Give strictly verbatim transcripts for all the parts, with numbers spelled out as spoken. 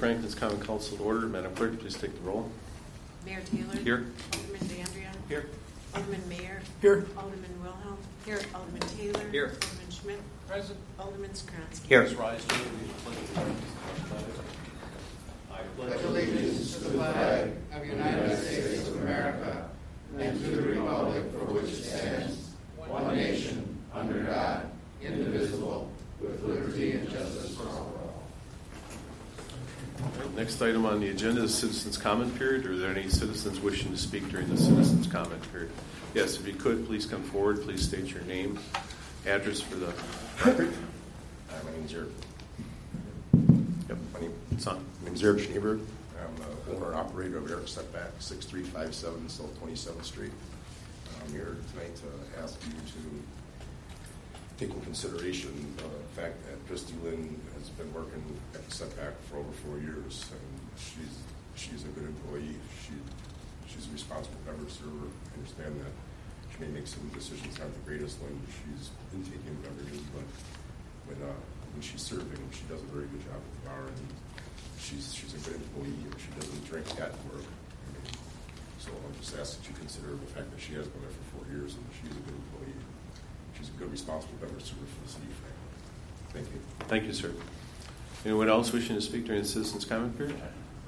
Franklin's Common Council to order. Madam Clerk, please take the roll. Mayor Taylor. Here. Alderman DeAndrea. Here. Alderman Mayer. Here. Alderman Wilhelm. Here. Alderman Taylor. Here. Alderman Schmidt. Present. Alderman Skronsky. Here. I pledge allegiance to the flag of the United States of America and to the republic for which it stands, one nation, under God, indivisible, with liberty and justice for all. All right, next item on the agenda is citizens' comment period. Are there any citizens wishing to speak during the citizens' comment period? Yes, if you could, please come forward. Please state your name, address for the record. Uh, my name is Eric. Yep, My name, son. my name is Eric Schneeberg. I'm the owner operator of Eric Setback, six three five seven South twenty-seventh Street. I'm here tonight to ask you to take in consideration uh, the fact that Christy Lynn has been working at the Setback for over four years, and she's she's a good employee. She she's a responsible member server. I understand that she may make some decisions not the greatest when she's intaking beverages, but when uh, when she's serving, she does a very good job at the bar, and she's she's a good employee, and she doesn't drink at work. I mean, so I'll just ask that you consider the fact that she has been there for four years, and she's a good employee. She's a good, responsible member server for the city of Franklin. Thank you. Thank you, sir. Anyone else wishing to speak during the citizens' comment period?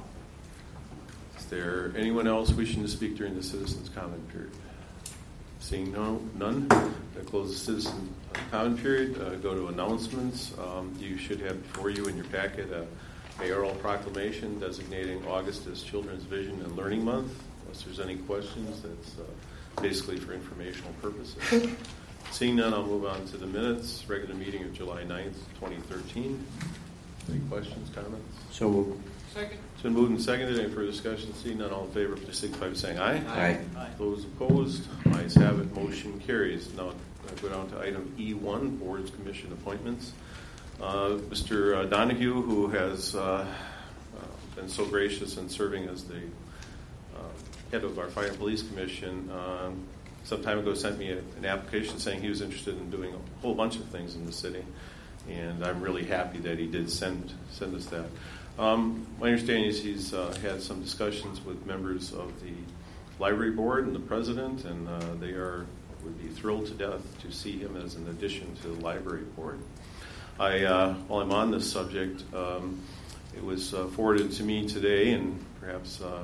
Is there anyone else wishing to speak during the citizens' comment period? Seeing no, none, that close the citizen comment period. Uh, go to announcements. Um, you should have before you in your packet a mayoral proclamation designating August as Children's Vision and Learning Month. Unless there's any questions, that's uh, basically for informational purposes. Seeing none, I'll move on to the minutes. Regular meeting of July ninth, twenty thirteen. Any questions, comments? So moved. Second. It's been moved and seconded. Any further discussion? Seeing none, all in favor, please signify by saying aye. Aye. Aye. Those opposed, ayes have it. Motion carries. Now I go down to item E one, Boards Commission appointments. Uh, Mister Donahue, who has uh, uh, been so gracious in serving as the uh, head of our Fire and Police Commission, uh, some time ago sent me a, an application saying he was interested in doing a whole bunch of things in the city, and I'm really happy that he did send send us that. Um, my understanding is he's uh, had some discussions with members of the library board and the president, and uh, they are would be thrilled to death to see him as an addition to the library board. I, uh, while I'm on this subject, um, it was uh, forwarded to me today, and perhaps uh,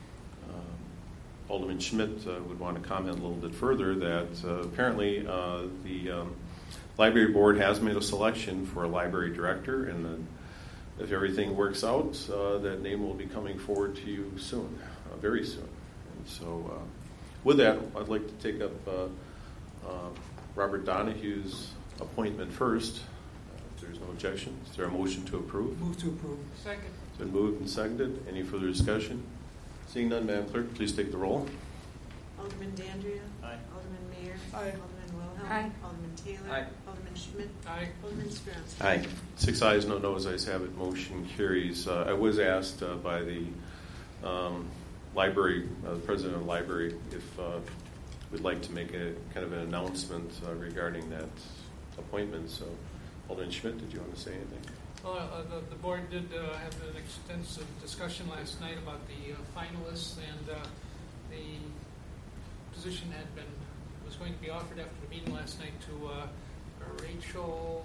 uh, Alderman Schmidt uh, would want to comment a little bit further, that uh, apparently uh, the um, library board has made a selection for a library director, and then if everything works out, uh, that name will be coming forward to you soon, uh, very soon. And so uh, with that, I'd like to take up uh, uh, Robert Donahue's appointment first. Uh, if there's no objection, is there a motion to approve? Move to approve. Second. It's been moved and seconded. Any further discussion? Seeing none, Madam Clerk, please take the roll. Alderman DeAndrea. Aye. Alderman Mayer. Aye. Alderman Wilhelm. Aye. Alderman Taylor. Aye. Alderman Schmidt. Aye. Alderman Skronsky. Aye. Six ayes, no noes, ayes have it. Motion carries. Uh, I was asked uh, by the um, library, uh, the president of the library, if uh, we'd like to make a kind of an announcement uh, regarding that appointment. So, Alderman Schmidt, did you want to say anything? Well, uh, the, the board did uh, have an extensive discussion last night about the uh, finalists, and uh, the position had been was going to be offered after the meeting last night to uh, Rachel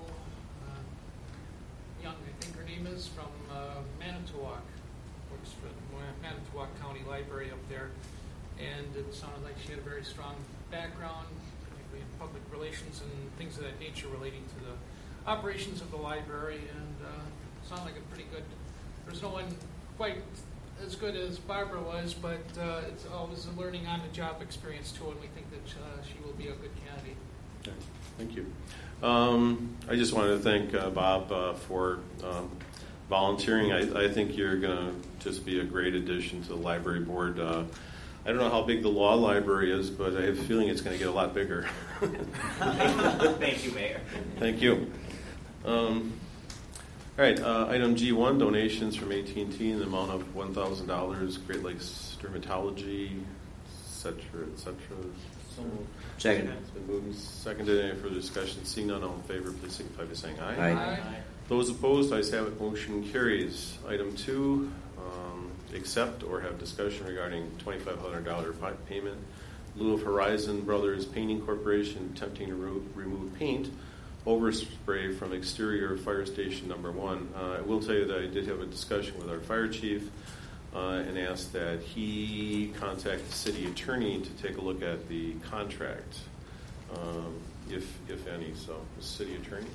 uh, Young, I think her name is, from uh, Manitowoc, works for the Manitowoc County Library up there, and it sounded like she had a very strong background, particularly in public relations and things of that nature relating to the operations of the library, and uh, sounded like a pretty good. There's no one quite as good as Barbara was, but uh, it's always a learning on the job experience too, and we think that uh, she will be a good candidate. Okay, thank you. Um, I just wanted to thank uh, Bob uh, for um, volunteering. I, I think you're going to just be a great addition to the library board. Uh, I don't know how big the law library is, but I have a feeling it's going to get a lot bigger. Thank you, Mayor. Thank you. Um, all right, uh, item G one, donations from A T and T in the amount of one thousand dollars, Great Lakes Dermatology, et cetera, et cetera. So, Second. it's been moved and seconded. Any further discussion? Seeing none, all in favor, please signify by saying aye. Aye. Aye. Those opposed, ayes have it, motion carries. Item two, um, accept or have discussion regarding twenty-five hundred dollars payment in lieu of Horizon Brothers Painting Corporation attempting to re- remove paint overspray from exterior fire station number one. Uh, I will tell you that I did have a discussion with our fire chief uh, and asked that he contact the city attorney to take a look at the contract, um, if if any. So, the city attorney.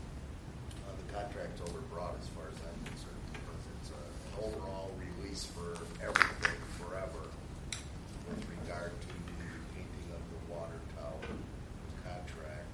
Uh, the contract's overbroad as far as I'm concerned, because it's a, an overall release for everything forever with regard to the painting of the water tower contract.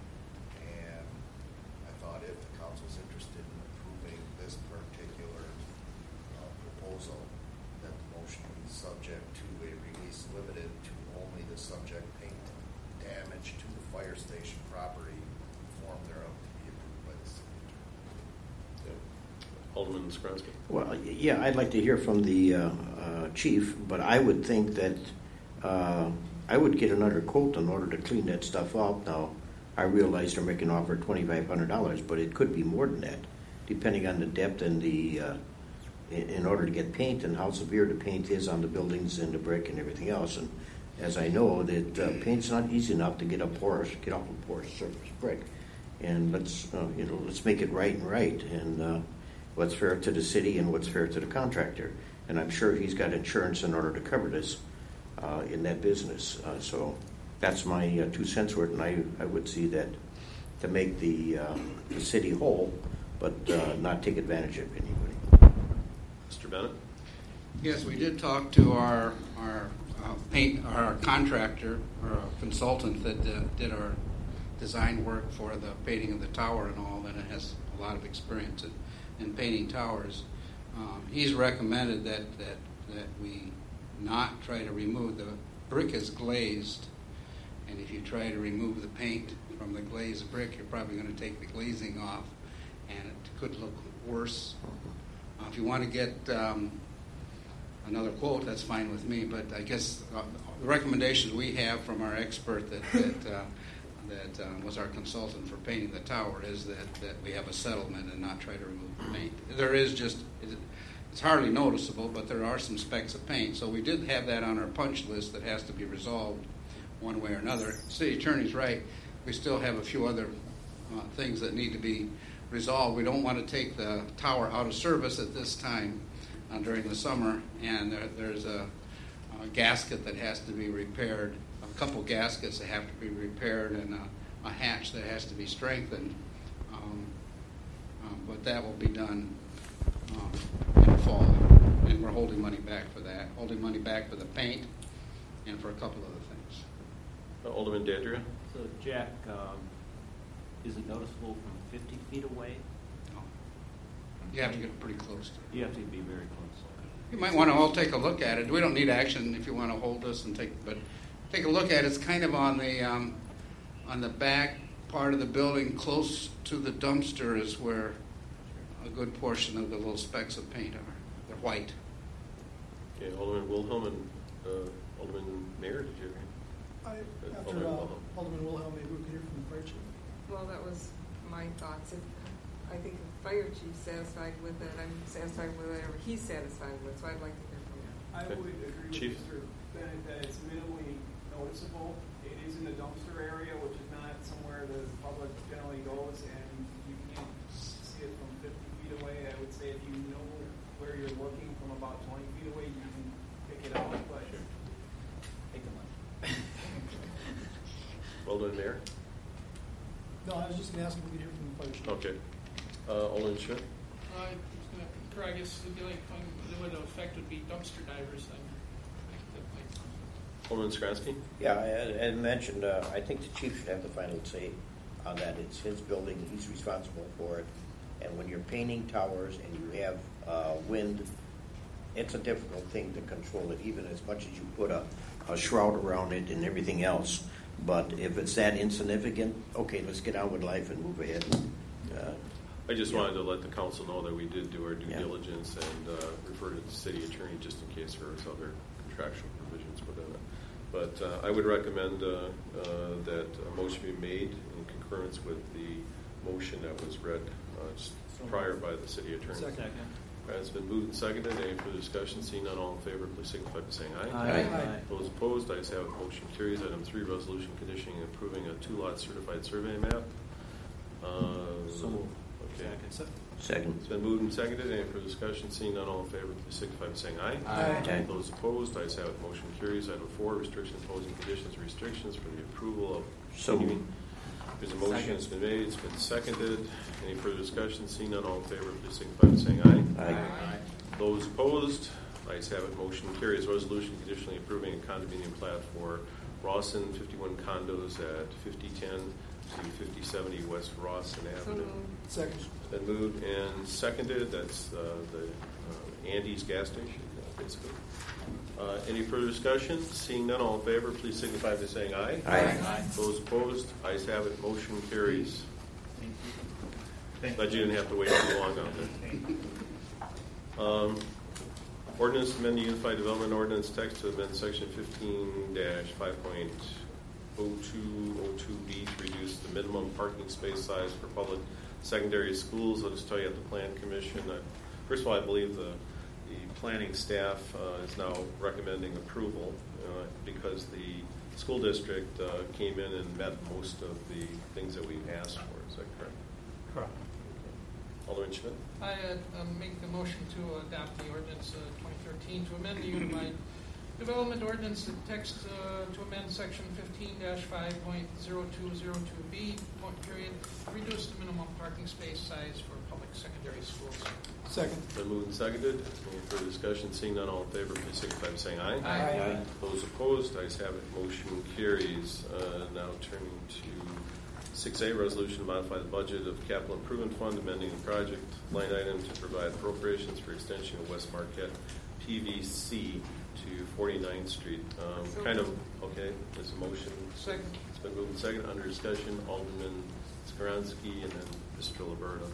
And I thought if the council's interested in approving this particular uh, proposal, that the motion be subject to a release limited to only the subject paint damage to the fire station property, form thereof to be approved by the city attorney. Alderman Skronsky. Well, yeah, I'd like to hear from the uh, uh, chief, but I would think that uh, I would get another quote in order to clean that stuff up. Now, I realize they're making an offer of twenty-five hundred dollars, but it could be more than that, depending on the depth and the, uh, in, in order to get paint and how severe the paint is on the buildings and the brick and everything else. And as I know, that uh, paint's not easy enough to get a porous, get off a porous surface brick. And let's, uh, you know, let's make it right and right. And uh, what's fair to the city and what's fair to the contractor. And I'm sure he's got insurance in order to cover this uh, in that business. Uh, so that's my uh, two cents worth, and I, I would see that to make the, uh, the city whole, but uh, not take advantage of anybody. Mister Bennett? Yes, we did talk to our our uh, paint our contractor or consultant that uh, did our design work for the painting of the tower and all, and it has a lot of experience in, in painting towers. Um, he's recommended that, that that we not try to remove the brick is glazed, and if you try to remove the paint from the glazed brick, you're probably going to take the glazing off, and it could look worse. Uh, if you want to get um, another quote, that's fine with me, but I guess uh, the recommendations we have from our expert that that, uh, that uh, was our consultant for painting the tower is that, that we have a settlement and not try to remove the paint. There is just, it's hardly noticeable, but there are some specks of paint. So we did have that on our punch list that has to be resolved one way or another. City attorney's right. We still have a few other uh, things that need to be resolved. We don't want to take the tower out of service at this time uh, during the summer, and there, there's a, a gasket that has to be repaired, a couple gaskets that have to be repaired, and a, a hatch that has to be strengthened. Um, um, but that will be done uh, in the fall, and we're holding money back for that, holding money back for the paint and for a couple other things. Uh, Alderman Dandria? So, Jack, um, is it noticeable from fifty feet away? No. You have to get pretty close to it. You have to be very close. You might want to all take a look at it. We don't need action if you want to hold us and take, but take a look at it. It's kind of on the um, on the back part of the building, close to the dumpster, is where a good portion of the little specks of paint are. They're white. Okay, Alderman Wilhelm and uh, Alderman Mayer, did you hear? I, Uh, after Alderman uh, Wilhelm. Alderman Wilhelm, maybe we could hear from the fire chief. Well, that was my thoughts. If, I think if the fire chief's satisfied with it, I'm satisfied with whatever he's satisfied with, so I'd like to hear from him. I Okay. would agree Chief. with Mister Bennett that it's minimally noticeable. It is in the dumpster area, which is not somewhere the public generally goes, and you can't see it from fifty feet away. I would say if you know where you're looking from about twenty feet away, you can pick it out. But Take the money. Alderman Mayer? No, I was just going to ask if we could hear from the fire chief. Okay. Uh, Alderman Schmidt? I was going to concur, I guess the only thing that would affect would be dumpster divers then. Alderman Skronsky? Yeah, I, I mentioned, uh, I think the chief should have the final say on that. It's his building, he's responsible for it. And when you're painting towers and you have uh, wind, it's a difficult thing to control it, even as much as you put a, a shroud around it and everything else. But if it's that insignificant, okay, let's get on with life and move ahead. Uh, I just Yeah. wanted to let the council know that we did do our due Yeah. diligence and uh, refer to the city attorney just in case there was other contractual provisions within it. But uh, I would recommend uh, uh, that a motion be made in concurrence with the motion that was read uh, just So prior by the city attorney. Second. Second. All right, it's been moved and seconded. Any further discussion? Seeing none, all in favor, please signify by saying aye. Aye. Aye. Those opposed, ayes have it. Motion carries. Item three, resolution conditioning and approving a two-lot certified survey map. Uh, So moved. Okay. Second. Second. It's been moved and seconded. Any further discussion? Seeing none, all in favor, please signify by saying aye. Aye. Aye. Those opposed, ayes have it. Motion carries. Item four, restrictions, imposing conditions, restrictions for the approval of So moved. continuing. There's a motion. Second. It's been made. It's been seconded. Any further discussion? Seeing none, all in favor, please signify by saying aye. Aye. Those opposed, ayes have it. Motion carries. Resolution conditionally approving a condominium plat for Rawson fifty-one condos at fifty ten to fifty seventy West Rawson So Avenue. moved. Second. It's been moved and seconded. That's uh, the uh, Andy's gas station, uh, basically. Uh, any further discussion? Seeing none, all in favor, please signify by saying aye. Aye. Those opposed, ayes have it. Motion carries. Thank Glad you didn't have to wait too long out there. Um, ordinance to amend the Unified Development Ordinance text to amend section fifteen five point oh two oh two B to reduce the minimum parking space size for public secondary schools. I'll just tell you at the Plan Commission, uh, first of all, I believe the, the planning staff uh, is now recommending approval uh, because the school district uh, came in and met most of the things that we asked for. Is that correct? Correct. Alderman Schmidt? I uh, um, make the motion to adopt the ordinance uh, twenty thirteen to amend the Unified Development Ordinance text uh, to amend section fifteen five point oh two oh two B, point period, reduce the minimum parking space size for public secondary schools. Second. Been moved and seconded. Any further discussion? Seeing none, all in favor, please signify by saying aye. Aye. Aye. Those opposed, ayes have it. Motion carries. Uh, now turning to six A, resolution to modify the budget of capital improvement fund, amending the project line item to provide appropriations for extension of West Marquette P V C to forty-ninth Street. Um, So kind of, okay, there's a motion. Second. It's been moved and seconded. Under discussion, Alderman Skaronski and then Mister Liberta.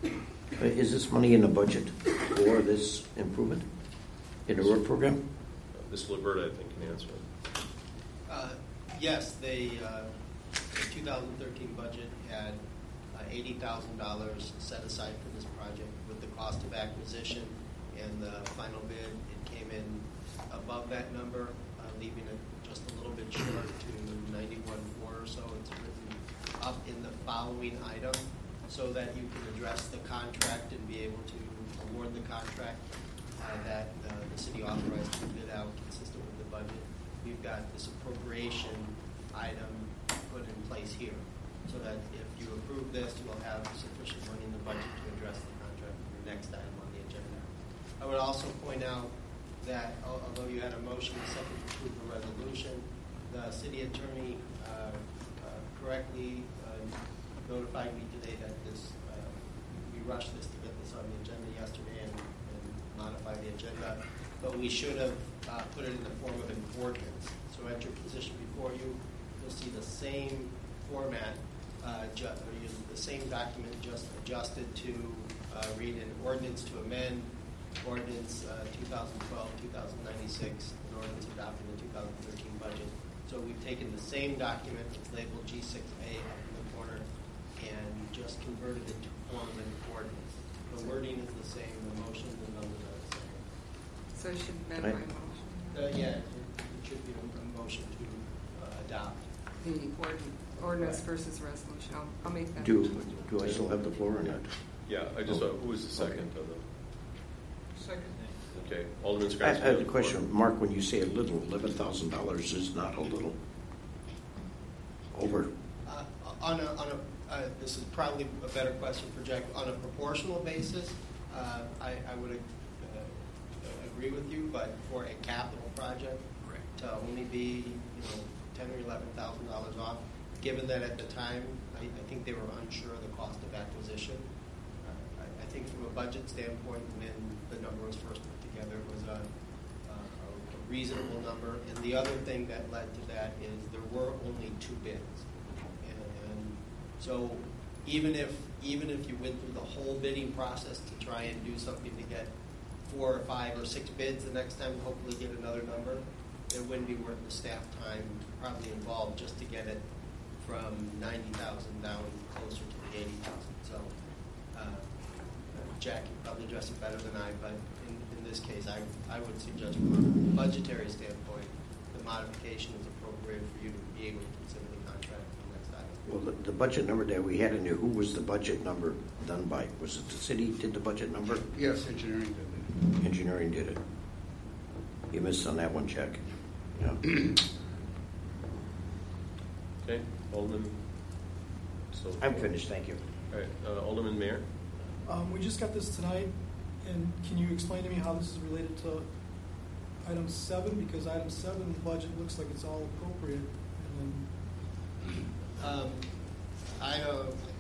Uh, Is this money in the budget for this improvement in the road program? Uh, Mister Liberta, I think, can answer it. Uh, Yes, they, uh, the two thousand thirteen budget had uh, eighty thousand dollars set aside for this project. With the cost of acquisition and the final bid, it came in above that number, uh, leaving it just a little bit short to ninety-one four or so. It's written up in the following item so that you can address the contract and be able to award the contract uh, that uh, the city authorized to bid out consistent with the budget. We've got this appropriation item put in place here so that if you approve this, you will have sufficient money in the budget to address the contract for your next item on the agenda. I would also point out that al- although you had a motion and second to approve the resolution, the city attorney uh, uh, correctly uh, notified me today that this uh, we rushed this to get this on the agenda yesterday and, and modify the agenda, but we should have uh, put it in the form of an ordinance. So at your position before you, you'll see the same format, uh, ju- or use the same document just adjusted to uh, read an ordinance to amend ordinance uh, twenty twelve dash two ninety-six, an ordinance adopting the two thousand thirteen budget. So we've taken the same document, it's labeled G six A up in the corner, and just converted it to form of an ordinance. The wording is the same, the motion, the numbers are the same. So I should amend Right. my motion. Uh, yeah, it, it should be a, a motion to uh, adopt. The ord- ordinance versus resolution. I'll, I'll make that. Do, motion. do I still have the floor or not? Yeah, I just, Oh. uh, who was the second of the, Second. okay, Alderman I, I Skaronski. have a question. Mark, when you say a little, eleven thousand dollars is not a little. Over. Uh, on a, on a uh, this is probably a better question for Jack. On a proportional basis, uh, I, I would uh, agree with you, but for a capital project, to only be you know ten or eleven thousand dollars off, given that at the time I, I think they were unsure of the cost of acquisition. Uh, I, I think from a budget standpoint, when the number was first put together, it was a, a, a reasonable number. And the other thing that led to that is there were only two bids, and, and so even if even if you went through the whole bidding process to try and do something to get four or five or six bids the next time, hopefully get another number, it wouldn't be worth the staff time probably involved just to get it from ninety thousand down closer to the eighty thousand. So uh, Jack can probably address it better than I, but in, in this case, I, I would suggest from a budgetary standpoint, the modification is appropriate for you to be able to consider the contract for the next item. Well, the, the budget number that we had in there, who was the budget number done by? Was it the city did the budget number? Yes, engineering did it. Engineering did it. You missed on that one, check. Yeah. Okay, Alderman. So I'm finished, thank you. All right, uh, Alderman Mayor. Um, we just got this tonight, and can you explain to me how this is related to item seven? Because item seven, the budget looks like it's all appropriate, and then Um, I, uh,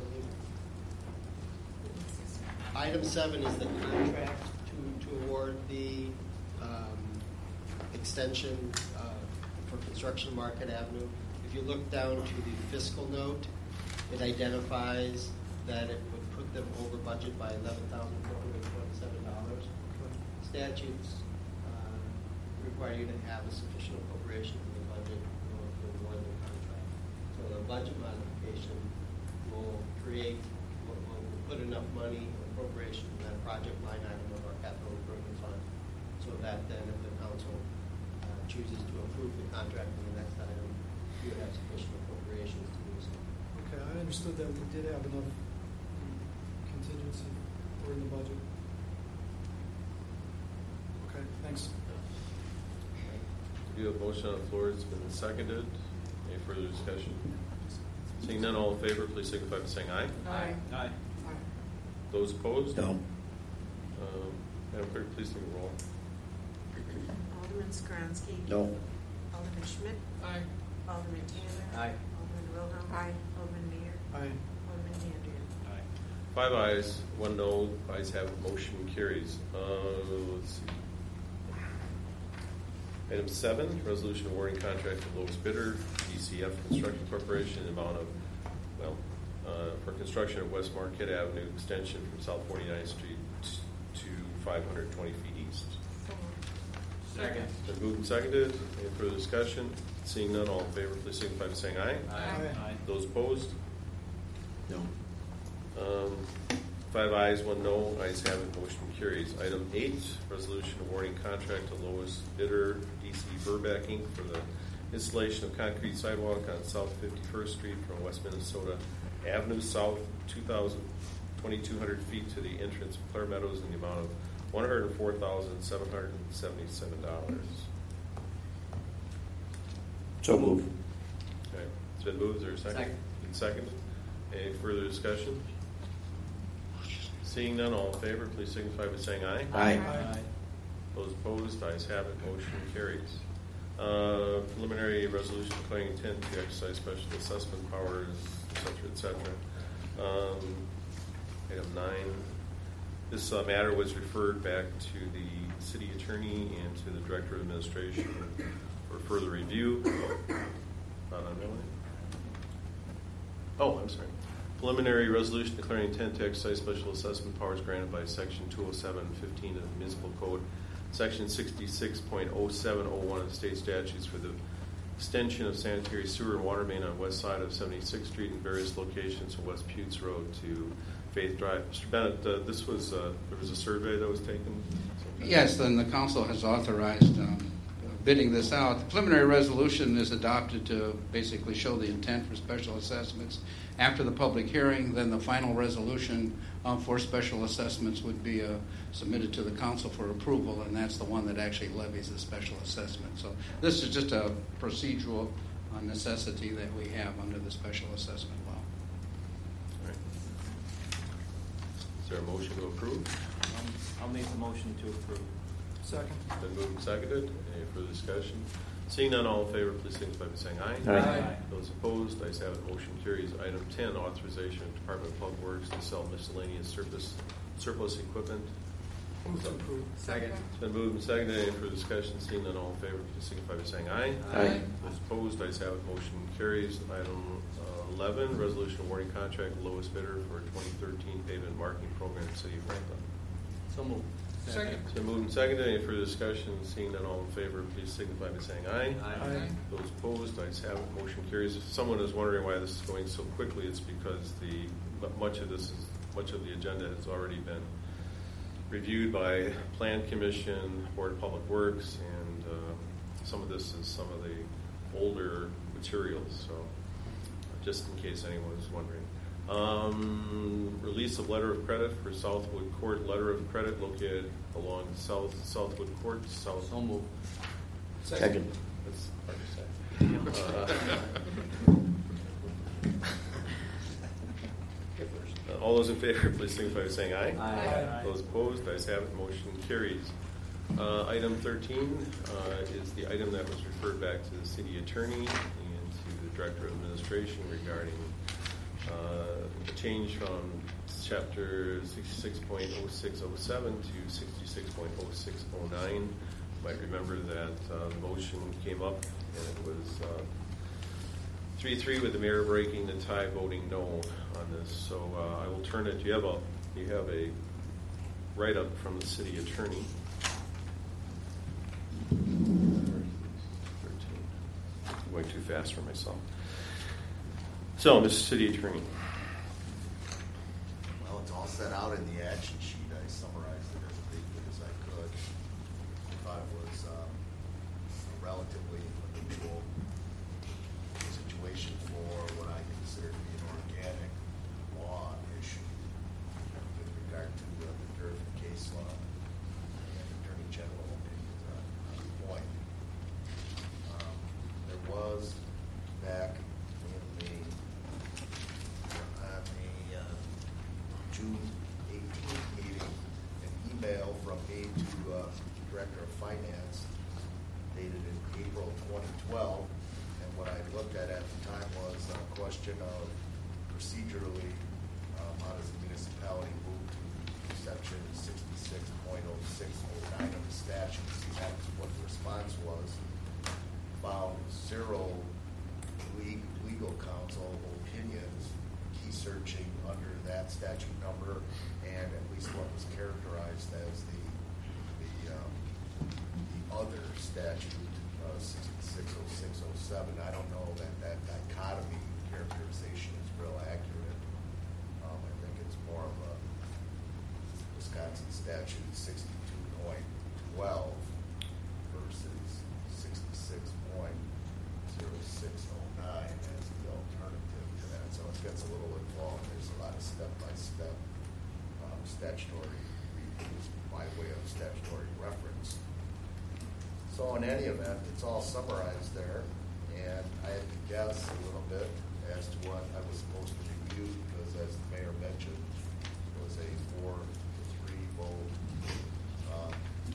item seven is the contract to, to award the um, extension uh, for construction of Market Avenue. If you look down to the fiscal note, it identifies that it would put them over budget by eleven thousand four hundred twenty-seven dollars. Statutes uh, require you to have a sufficient appropriation in the budget in order to award the contract. So the budget modification will create, will, will put enough money and appropriation in that project line item of our capital improvement fund, so that then if the council uh, chooses to approve the contract in the next item, you would have sufficient appropriations to do so. okay, I understood that we did have enough contingency for in the budget. Okay, thanks. We have a motion on the floor. It's been seconded. Any further discussion? Seeing none, all in favor, please signify by saying aye. Aye. Aye. Those opposed? No. Um, Madam Clerk, please take a roll. Alderman Skronsky. No. Alderman Schmidt. Aye. Alderman Taylor. Aye. Alderman Wilhelm. Aye. Alderman Mayor. Aye. Alderman Andrew. Aye. Five ayes, one no. Ayes have it. Motion carries. Uh, let's see. Item seven, resolution awarding contract to lowest bidder, D C F Construction Corporation, in the amount of, well, uh, for construction of West Marquette Avenue extension from South forty-ninth Street to five hundred twenty feet east. So moved. Second. Been moved and seconded. Any further discussion? Seeing none, all in favor, please signify by saying aye. Aye. Aye. Those opposed? No. Um, Five ayes, one no. Ayes have it. Motion carries. Item eight, resolution awarding contract to lowest bidder, D C Burback Incorporated for the installation of concrete sidewalk on South fifty-first Street from West Minnesota Avenue South, two thousand twenty-two hundred feet to the entrance of Clare Meadows in the amount of one hundred four thousand seven hundred seventy-seven dollars. So move. Okay. It's been moved. Is there a second? Second. Been seconded. Any further discussion? Seeing none, all in favor, please signify by saying aye. Aye. Aye. Those opposed, ayes have it, motion carries. Uh, preliminary resolution declaring intent to exercise special assessment powers, et cetera, et cetera. Um, item nine, this uh, matter was referred back to the city attorney and to the director of administration for further review. Not on that one. Oh, I'm sorry. Preliminary resolution declaring intent to exercise special assessment powers granted by Section two oh seven fifteen of the Municipal Code, Section sixty-six point oh seven oh one of the state statutes for the extension of sanitary sewer and water main on west side of seventy-sixth Street in various locations from West Putes Road to Faith Drive. Mister Bennett, uh, this was uh, there was a survey that was taken. Yes, then the council has authorized um, bidding this out. The preliminary resolution is adopted to basically show the intent for special assessments. After the public hearing, then the final resolution uh, for special assessments would be uh, submitted to the council for approval, and that's the one that actually levies the special assessment. So this is just a procedural uh, necessity that we have under the special assessment law. All right. Is there a motion to approve? Um, I'll make the motion to approve. Second. Been moved and seconded. Any further discussion? Seeing none, all in favor, please signify by saying aye. Aye. Aye. Those opposed, ayes have it. Motion carries. Item ten, authorization of Department of Public Works to sell miscellaneous surplus surplus equipment. Move to approve. Second. It's been moved and seconded. Any further discussion? Seeing none, all in favor, please signify by saying aye. Aye. Those opposed, ayes have it. Motion carries. Item uh, eleven, resolution awarding contract to lowest bidder for twenty thirteen pavement marking program in the City of Franklin. So moved. Second. It's been moved and seconded. Any further discussion? Seeing none, all in favor, please signify by saying aye. Aye. Those opposed, ayes have it. Motion carries. If someone is wondering why this is going so quickly, it's because the but much of this is much of the agenda has already been reviewed by Plan Commission, Board of Public Works, and uh, some of this is some of the older materials, so just in case anyone was wondering. Um, release of letter of credit for Southwood Court, letter of credit located along South Southwood Court. South. So moved. Second. That's hard to say. Uh, all those in favor, please signify by saying aye. Aye. Those opposed, ayes have it. Motion carries. Uh, item thirteen uh, is the item that was referred back to the city attorney and to the director of administration regarding uh, a change from chapter sixty-six point oh six oh seven to sixty-six point oh six oh nine. You might remember that uh, the motion came up and it was uh, three three with the mayor breaking the tie, voting no on this. So uh, I will turn it. You have a you have a write-up from the city attorney. Going too fast for myself. So, Mister City Attorney. Well, it's all set out in the action sheet. I summarized it as briefly as I could. I thought it was um, a relatively unusual situation for what I consider to be an organic law issue with regard to uh, the D R F case law and Attorney General opinions on on the point. Um, there was back in the on the uh, June eighteenth meeting an email from me to uh, Director of Finance dated in April twenty twelve, and what I looked at at the time was a question of procedurally um, how does the municipality move to section sixty-six point oh six oh nine of the statute. See, that's what the response was. Found zero legal counsel opinions, key searching under that statute number, and at least what was characterized as the the, um, the other statute, uh, sixty-six oh six oh seven. I don't know that that dichotomy characterization is real accurate. Um, I think it's more of a Wisconsin statute sixty-two point twelve versus sixty-six point oh six oh nine as the alternative to that. So it gets a little involved. There's a lot of step-by-step um, statutory reviews by way of statutory reference. So in any event, it's all summarized there, and I had to guess a little bit as to what I was supposed to review because, as the mayor mentioned, it was a four to three vote um,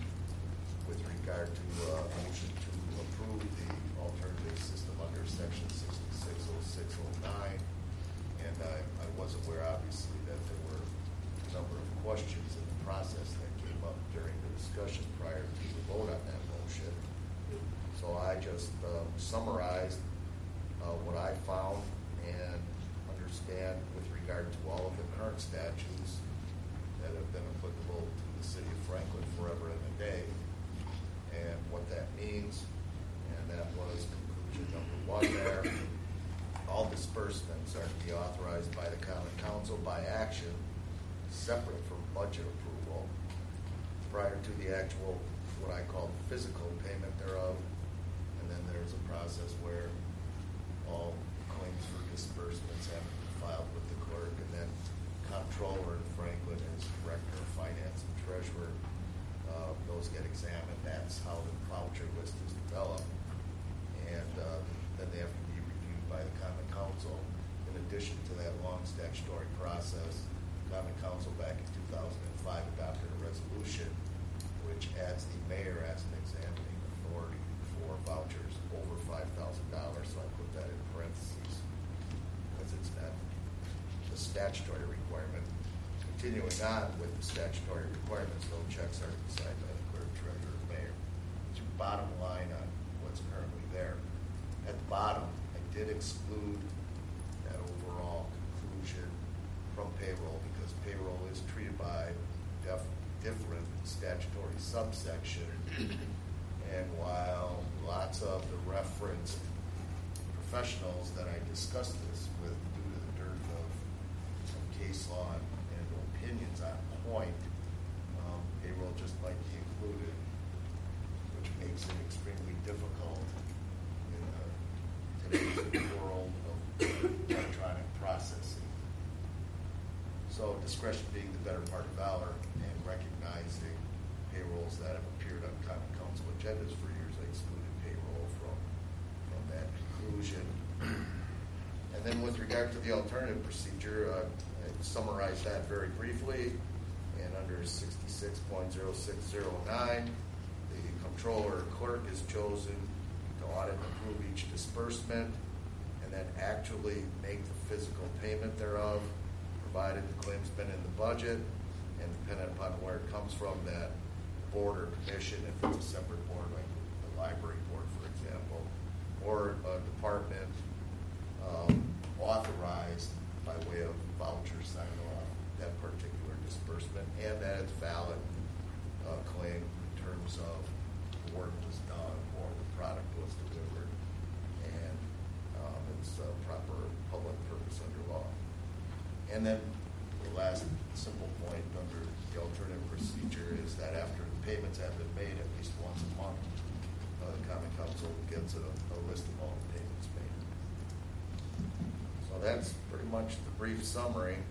with regard to uh, motion to approve the alternative system under section sixty-six oh six oh nine, and I, I was aware, obviously, that there were a number of questions in the process that came up during the discussion prior to the vote on that motion. So I just uh, summarized uh, what I found and understand with regard to all of the current statutes that have been applicable to the city of Franklin forever and a day, and what that means. And that was conclusion number one there. All disbursements are to be authorized by the Common Council by action separate from budget approval prior to the actual, what I call physical payment thereof. And then there's a process where all claims for disbursements have to be filed with the clerk, and then comptroller in Franklin is director of finance and treasurer. Uh, those get examined. That's how the voucher list is developed. And uh, then they have to be reviewed by the Common Council. In addition to that long statutory process, the Common Council back in two thousand five adopted a resolution which adds the mayor as an examining authority for vouchers over five thousand dollars. So I put that in parentheses because it's not the statutory requirement. Continuing on with the statutory requirements, no checks are to be signed by the clerk, treasurer, or mayor. To bottom line on what's currently there. At the bottom, I did exclude that overall conclusion from payroll because payroll is treated by def- different statutory subsection. And while lots of the referenced professionals that I discussed this with, due to the dearth of, of case law and, and opinions on point, um, payroll just might be included, which makes it extremely difficult in uh, today's world of electronic processing. So discretion being the better part of valor, and recognizing payrolls that have appeared on common council agendas for years, I excluded payroll from, from that conclusion. And then with regard to the alternative procedure, uh, I summarized that very briefly. And under sixty-six point oh six oh nine, the comptroller or clerk is chosen to audit and approve each disbursement and then actually make the physical payment thereof, provided the claim's been in the budget, and depending upon where it comes from, that board or commission, if it's a separate board, like the library board, for example, or a department um, authorized by way of voucher sign off that particular disbursement, and that it's valid uh, claim in terms of the work was done or the product was delivered, and um, it's a proper public purpose under law. And then the last simple point under the alternative procedure is that after the payments have been made at least once a month, uh, the Common Council gets a, a list of all the payments made. So that's pretty much the brief summary.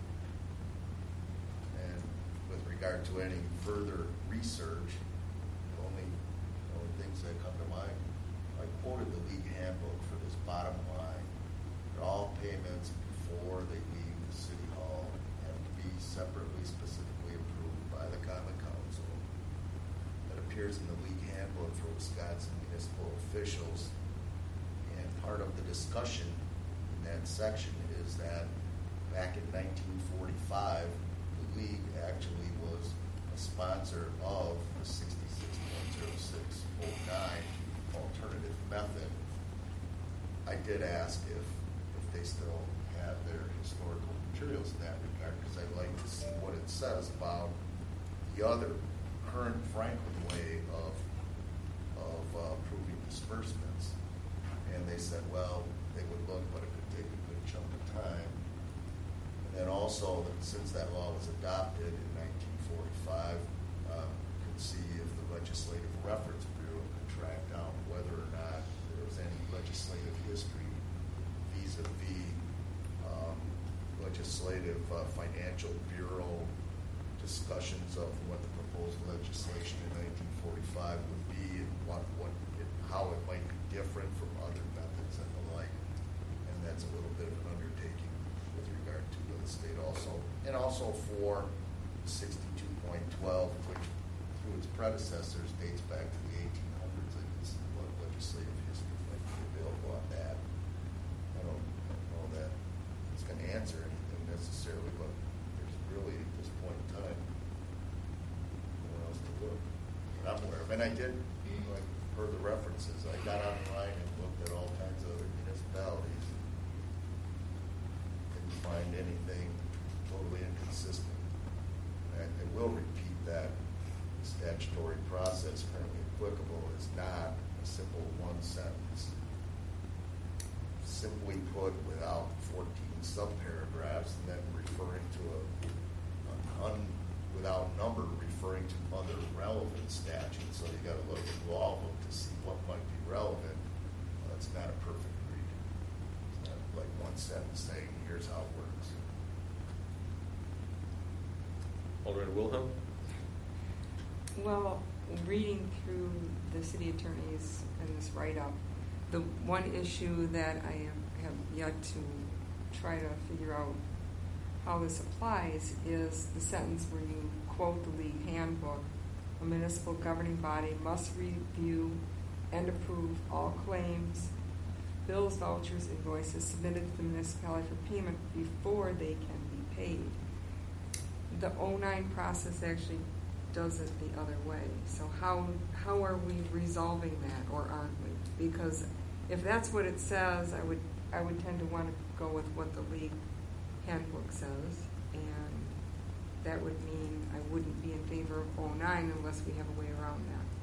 And with regard to any further research, the only, the only things that come to mind, I quoted the league handbook for this bottom line. That all payments before they leave the City Hall have to be separately, specifically approved by the Common Council. That appears in the league handbook for Wisconsin municipal officials. And part of the discussion in that section is that back in nineteen forty-five, the league actually was a sponsor of the sixty-six point oh six oh nine alternative method. I did ask if, if they still have their historical materials in that regard, because I'd like to see what it says about the other current Franklin way of of uh, approving disbursements. And they said, well, they would look, but it could take a good chunk of time. And then also, since that law was adopted in nineteen forty-five, uh, could see if the Legislative Reference Bureau could track down whether or not there was any legislative history vis-a-vis um, legislative uh, financial bureau discussions of what the proposed legislation in nineteen forty-five would be, and what, what it, how it might be different from other methods and the like. And that's a little bit of an undertaking with regard to the state also. And also for sixty-two point twelve, which through its predecessors dates back to the eighteen hundreds. I can see what legislative history might be available on that. I don't know that it's going to answer anything necessarily, but there's really, at this point in time, no one else to look. I'm aware of. And I did, like, per the references, I got online and looked at all kinds of other municipalities. Didn't find anything totally inconsistent. And I will repeat that the statutory process currently applicable is not a simple one sentence. Simply put, without fourteen subparagraphs, and then referring to a, an un, without number referring to other relevant statutes. So you got to look at all of them to see what might be relevant. Well, it's not a perfect read. It's not like one sentence saying, here's how it works. Alderman Wilhelm? Well, reading through the city attorney's and this write-up, the one issue that I am, have yet to try to figure out how this applies is the sentence where you quote the league handbook. A municipal governing body must review and approve all claims, bills, vouchers, invoices submitted to the municipality for payment before they can be paid. The oh nine process actually does it the other way. So how how are we resolving that, or aren't we? Because if that's what it says, I would I would tend to want to go with what the league handbook says, and that would mean I wouldn't be in favor of oh nine unless we have a way around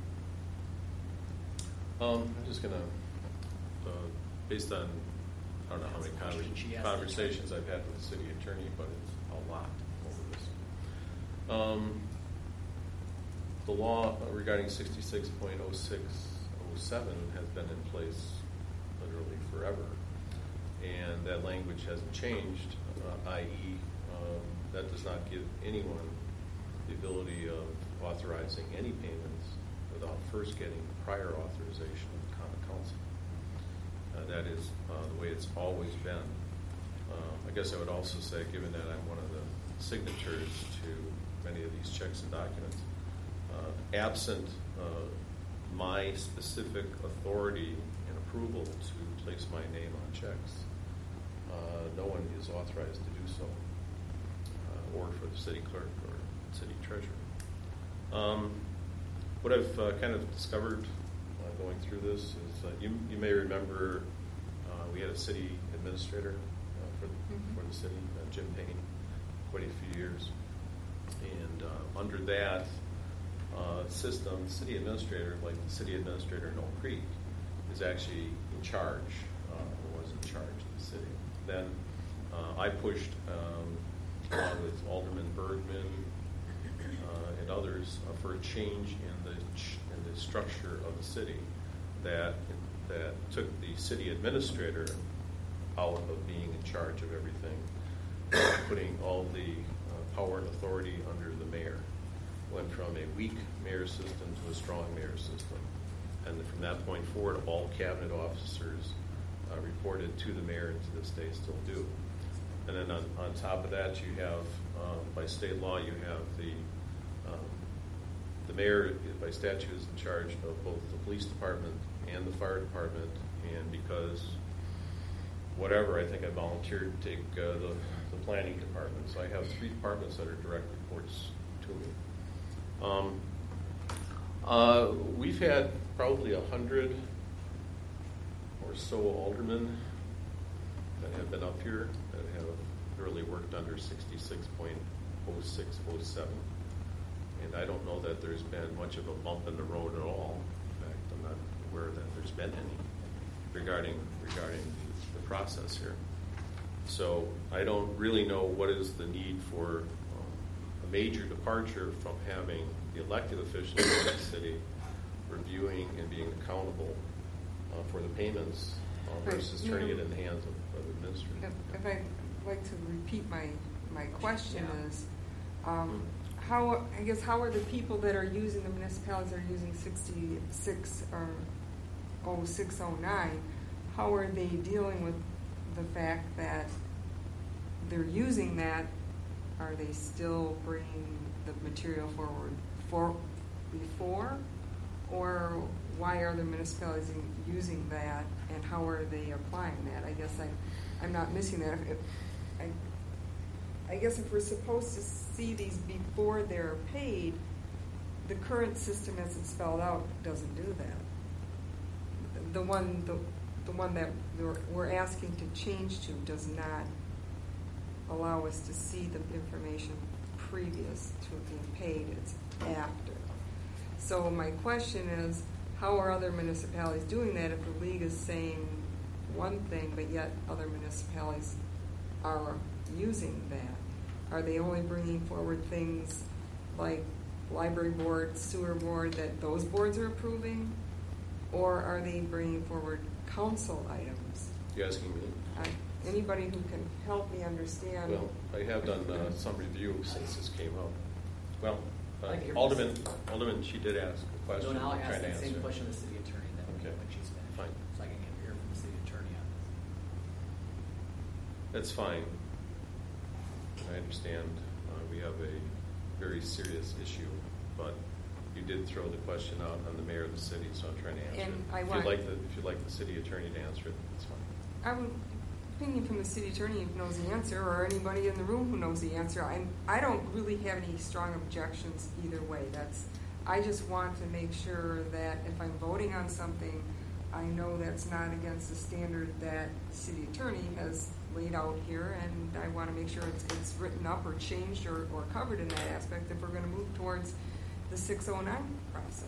that. Um, I'm just gonna, uh, based on I don't know how many conver- conversations I've had with the city attorney, but it's a lot over this. Um, the law regarding sixty-six point oh six oh seven has been in place literally forever, and that language hasn't changed, uh, that is, um, that does not give anyone the ability of authorizing any payments without first getting prior authorization of the Common Council. Uh, that is uh, the way it's always been. Uh, I guess I would also say, given that I'm one of the signatures to many of these checks and documents, uh, absent uh, my specific authority and approval to place my name on checks, uh, no one is authorized to do so, uh, or for the city clerk or city treasurer. Um, what I've uh, kind of discovered uh, going through this is uh, you, you may remember uh, we had a city administrator uh, for, Mm-hmm. for the city, uh, Jim Payne, quite a few years. And uh, under that uh, system, the city administrator, like the city administrator in Oak Creek, is actually in charge, uh, or was in charge of the city. Then uh, I pushed, um, along with Alderman Bergman uh, and others, uh, for a change in the ch- in the structure of the city that that took the city administrator out of being in charge of everything, uh, putting all the uh, power and authority under the mayor. Went from a weak mayor system to a strong mayor system. And from that point forward, all cabinet officers uh, reported to the mayor, and to this day still do. And then on, on top of that, you have, uh, by state law, you have the um, the mayor, by statute, is in charge of both the police department and the fire department. And because whatever, I think I volunteered to take uh, the, the planning department. So I have three departments that are direct reports to me. Um, uh, we've had probably a hundred or so aldermen that have been up here that have really worked under sixty-six point oh six oh seven. And I don't know that there's been much of a bump in the road at all. In fact, I'm not aware that there's been any regarding regarding the, the process here. So I don't really know what is the need for um, a major departure from having the elected officials of the city reviewing and being accountable uh, for the payments uh, versus But, turning you know, it in the hands of, of administrators. If, if I'd like to repeat my, my question Yeah. is, um, how, I guess, how are the people that are using, the municipalities that are using sixty-six or oh six oh nine, how are they dealing with the fact that they're using that? Are they still bringing the material forward for before? Or why are the municipalities using that, and how are they applying that? I guess I, I'm not missing that. If, if, I, I guess if we're supposed to see these before they're paid, the current system as it's spelled out doesn't do that. The one, the, the one that we're, we're asking to change to does not allow us to see the information previous to it being paid. It's after. So my question is, how are other municipalities doing that if the league is saying one thing, but yet other municipalities are using that? Are they only bringing forward things like library board, sewer board, that those boards are approving? Or are they bringing forward council items? You asking me? Uh, anybody who can help me understand. Well, I have done uh, some review since this came up. Well, uh, I'd like to hear Alderman, from Alderman, she did ask a question. No, now I'm I'll trying ask to the same answer. question to the city attorney then Okay. when she's finished. Fine. So I can hear from the city attorney on this. That's fine. I understand uh, we have a very serious issue, but you did throw the question out on the mayor of the city, so I'm trying to answer And it. I if want- you'd like the if you'd like the city attorney to answer it, that's fine. I would opinion from the city attorney who knows the answer, or anybody in the room who knows the answer. I I don't really have any strong objections either way. That's I just want to make sure that if I'm voting on something, I know that's not against the standard that the city attorney has laid out here, and I want to make sure it's, it's written up or changed or, or covered in that aspect if we're going to move towards the six oh nine process.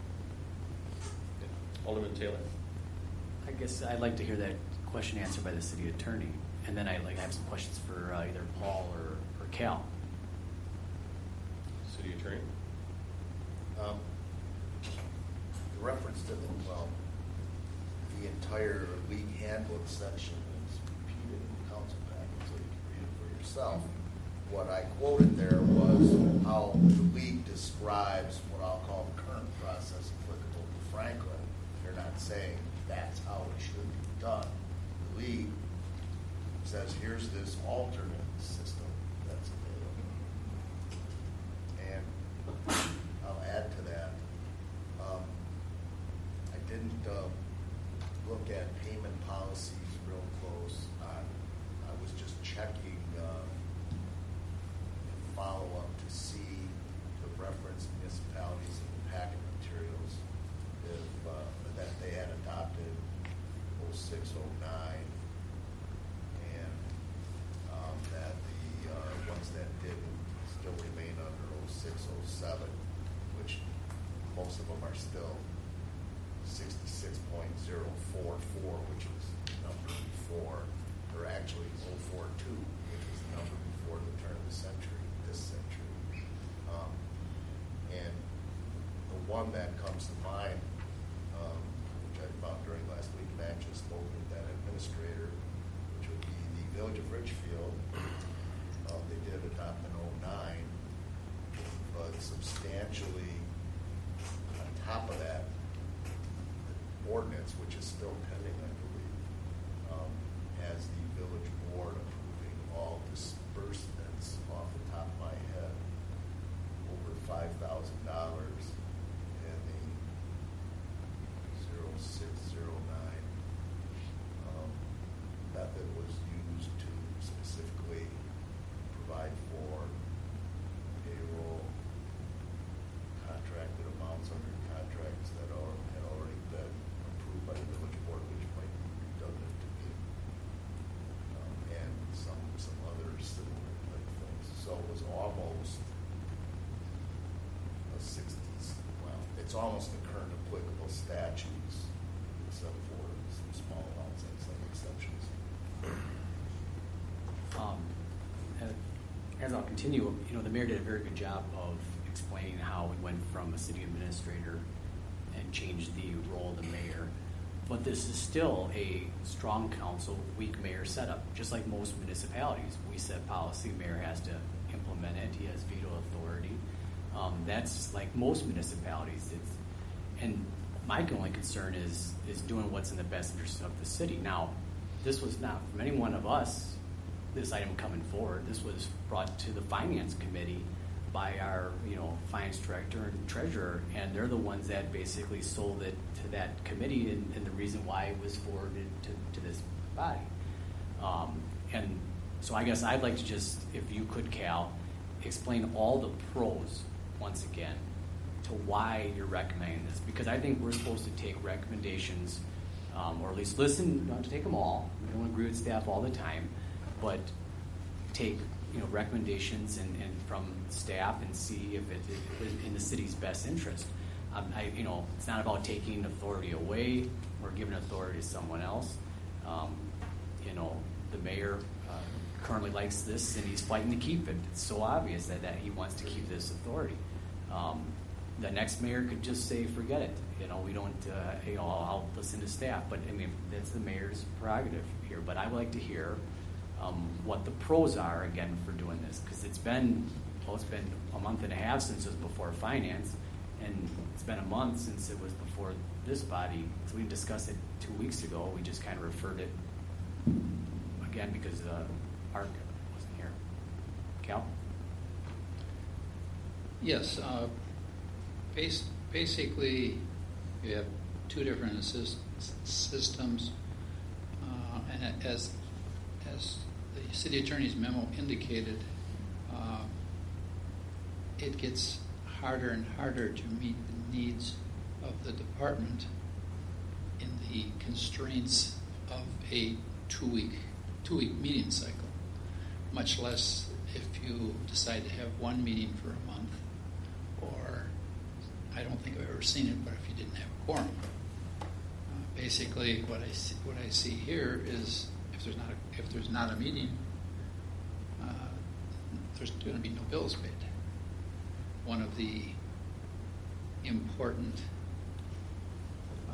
Alderman Taylor. I guess I'd like to hear that question answered by the city attorney, and then I'd like to have some questions for uh, either Paul or, or Cal. City attorney. Um, most of it, well, the entire league handbook section is repeated in the council packet, so you can read it for yourself. What I quoted there was how the league describes what I'll call the current process applicable to Franklin. They're not saying that's how it should be done. The league says here's this alternate system that's available. And I'll add to that. Um, I didn't uh, look at payment policies real close. On, I was just checking uh, follow-up to see the reference municipalities in the packet materials if uh, that they had adopted oh six oh nine, and um, that the uh, ones that didn't still remain under oh six oh seven, which most of them are still sixty-six point oh four four, which is the number before, or actually oh four two, which was the number before the turn of the century, this century. Um, and the one that comes to mind, um, which I found during last week, and actually spoke with that administrator, which would be the Village of Richfield. Um, they did adopt an oh nine, but substantially on top of that, ordinance, which is still pending, I believe, um, has the village board approving all disbursements off the top of my head over five thousand dollars, and the zero six zero nine um, method was used to specifically provide for payroll contracted amounts under contracts that are, had already been approved by the village board, which might be redundant to me, um, and some some other similar type things. So it was almost a sixties. Well, it's almost the current applicable statutes, except for some small amounts and some exceptions. Um, as I'll continue, you know, the mayor did a very good job of explaining how we went from a city administrator and changed the role of the mayor. But this is still a strong council, weak mayor setup. Just like most municipalities, we set policy, mayor has to implement it, he has veto authority. Um, that's like most municipalities. It's, and my only concern is is doing what's in the best interest of the city. Now, this was not from any one of us, this item coming forward. This was brought to the finance committee by our, you know, finance director and treasurer, and they're the ones that basically sold it to that committee, and, and the reason why it was forwarded to, to this body. Um, and so I guess I'd like to just, if you could, Cal, explain all the pros once again to why you're recommending this, because I think we're supposed to take recommendations, um, or at least listen, not to take them all. We don't agree with staff all the time, but take, you know, recommendations and, and from staff and see if it, it is in the city's best interest. Um, I, you know, it's not about taking authority away or giving authority to someone else. Um, you know, the mayor uh, currently likes this and he's fighting to keep it. It's so obvious that, that he wants to keep this authority. Um, the next mayor could just say, forget it. You know, we don't, uh, you know, I'll, I'll listen to staff. But I mean, that's the mayor's prerogative here. But I would like to hear Um, what the pros are again for doing this, because it's been well, it's been a month and a half since it was before finance, and it's been a month since it was before this body. So we discussed it two weeks ago. We just kind of referred it again because uh, Art wasn't here. Cal? Yes. Uh, base, basically, you have two different assist, systems, uh, and as as the city attorney's memo indicated, uh, it gets harder and harder to meet the needs of the department in the constraints of a two-week two-week meeting cycle, much less if you decide to have one meeting for a month, or I don't think I've ever seen it, but if you didn't have a quorum. Uh, basically, what I see, what I see here is if there's not a, if there's not a meeting, uh, there's going to be no bills paid. One of the important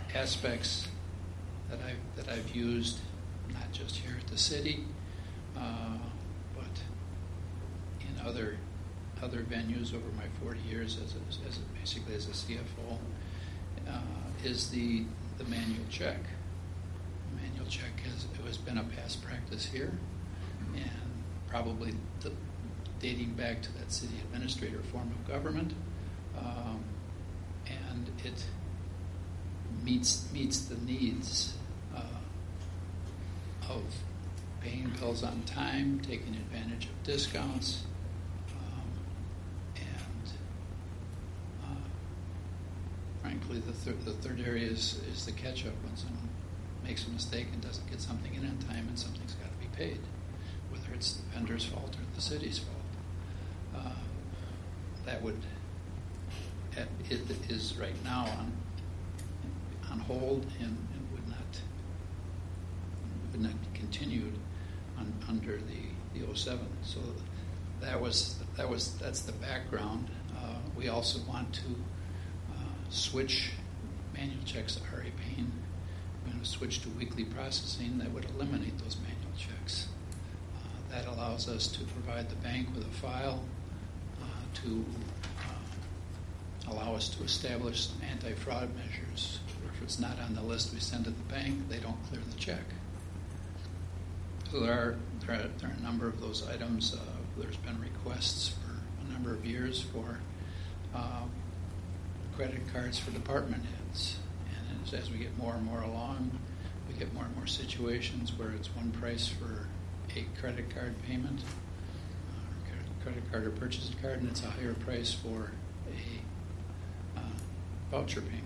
aspects that I've, that I've used, not just here at the city, uh, but in other other venues over my forty years as, a, as a, basically as a C F O, uh, is the, the manual check. The manual check has, it has been a past practice here, and probably the, dating back to that city administrator form of government, um, and it meets meets the needs uh, of paying bills on time, taking advantage of discounts, um, and uh, frankly, the, thir- the third area is, is the catch-up when someone makes a mistake and doesn't get something in on time, and something's got to be paid, whether it's the vendor's fault or the city's fault. Uh, that would it is right now on on hold and, and would not would not be continued on, under the, the oh seven. So that was that was that's the background. Uh, we also want to uh, switch manual checks that are already paying. We're going to switch to weekly processing that would eliminate those manual checks. Uh, that allows us to provide the bank with a file uh, to uh, allow us to establish some anti-fraud measures. If it's not on the list we send to the bank, they don't clear the check. So there are, there are, there are a number of those items. Uh, there's been requests for a number of years for uh, credit cards for department heads. And as, as we get more and more along, we get more and more situations where it's one price for a credit card payment, uh, credit card or purchase card, and it's a higher price for a uh, voucher payment.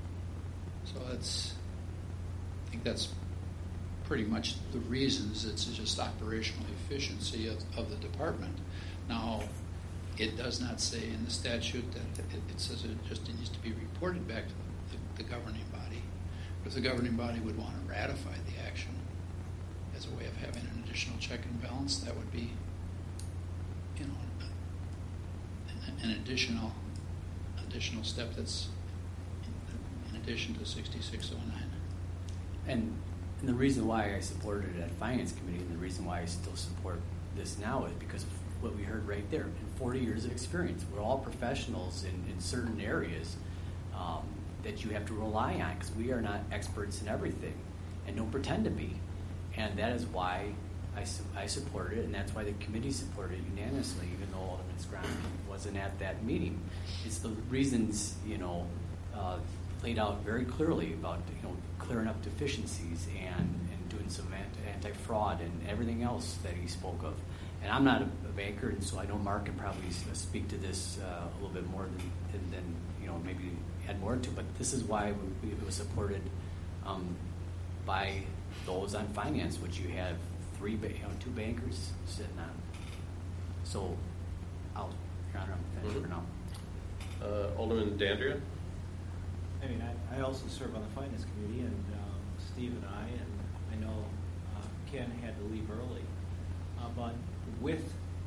So that's, I think that's pretty much the reasons. It's just operational efficiency of, of the department. Now, it does not say in the statute that it, it says it just needs to be reported back to the, the, the governing body. But if the governing body would want to ratify the action as a way of having an additional check and balance, that would be, you know, an, an additional additional step that's in, in addition to sixty-six oh nine. And, and the reason why I supported it at Finance Committee, and the reason why I still support this now, is because of what we heard right there. In forty years of experience, we're all professionals in, in certain areas um, that you have to rely on, because we are not experts in everything, and don't pretend to be. And that is why I, su- I supported it, and that's why the committee supported it unanimously, even though Alderman Skronic wasn't at that meeting. It's the reasons, you know, uh, laid out very clearly about, you know, clearing up deficiencies and, and doing some anti-fraud and everything else that he spoke of. And I'm not a, a banker, and so I know Mark can probably speak to this uh, a little bit more than, than, than, you know, maybe add more to. But this is why we, it was supported um, by those on finance, which you have three, you know, two bankers sitting on. So, I'll, Your Honor, I'm finished mm-hmm. for now. Uh, Alderman Dandria. I mean, I, I also serve on the Finance Committee, and um, Steve and I, and I know uh, Ken had to leave early. Uh, but with,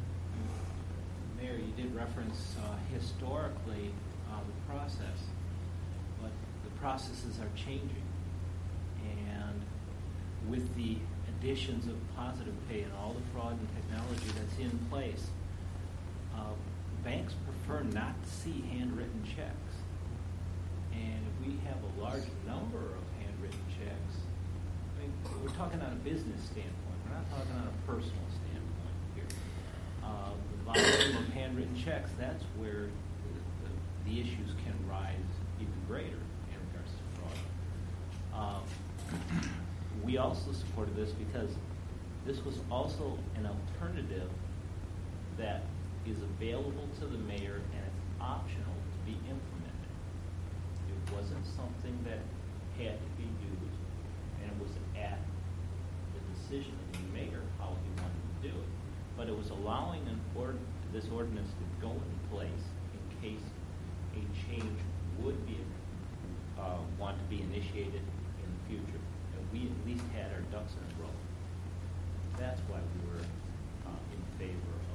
Mayor, you did reference uh, historically uh, the process, but the processes are changing. And with the additions of positive pay and all the fraud and technology that's in place, uh, banks prefer not to see handwritten checks. And if we have a large number of handwritten checks, I mean, we're talking on a business standpoint. We're not talking on a personal standpoint here. Uh, the volume of handwritten checks, that's where the, the, the issues can rise even greater in regards to fraud. Um, we also supported this because this was also an alternative that is available to the mayor and it's optional to be implemented. It wasn't something that had to be used, and it was at the decision of the mayor how he wanted to do it. But it was allowing an ord- this ordinance to go in place in case a change would be uh, want to be initiated in the future. And we at least had our ducks in a row. That's why we were uh, in favor of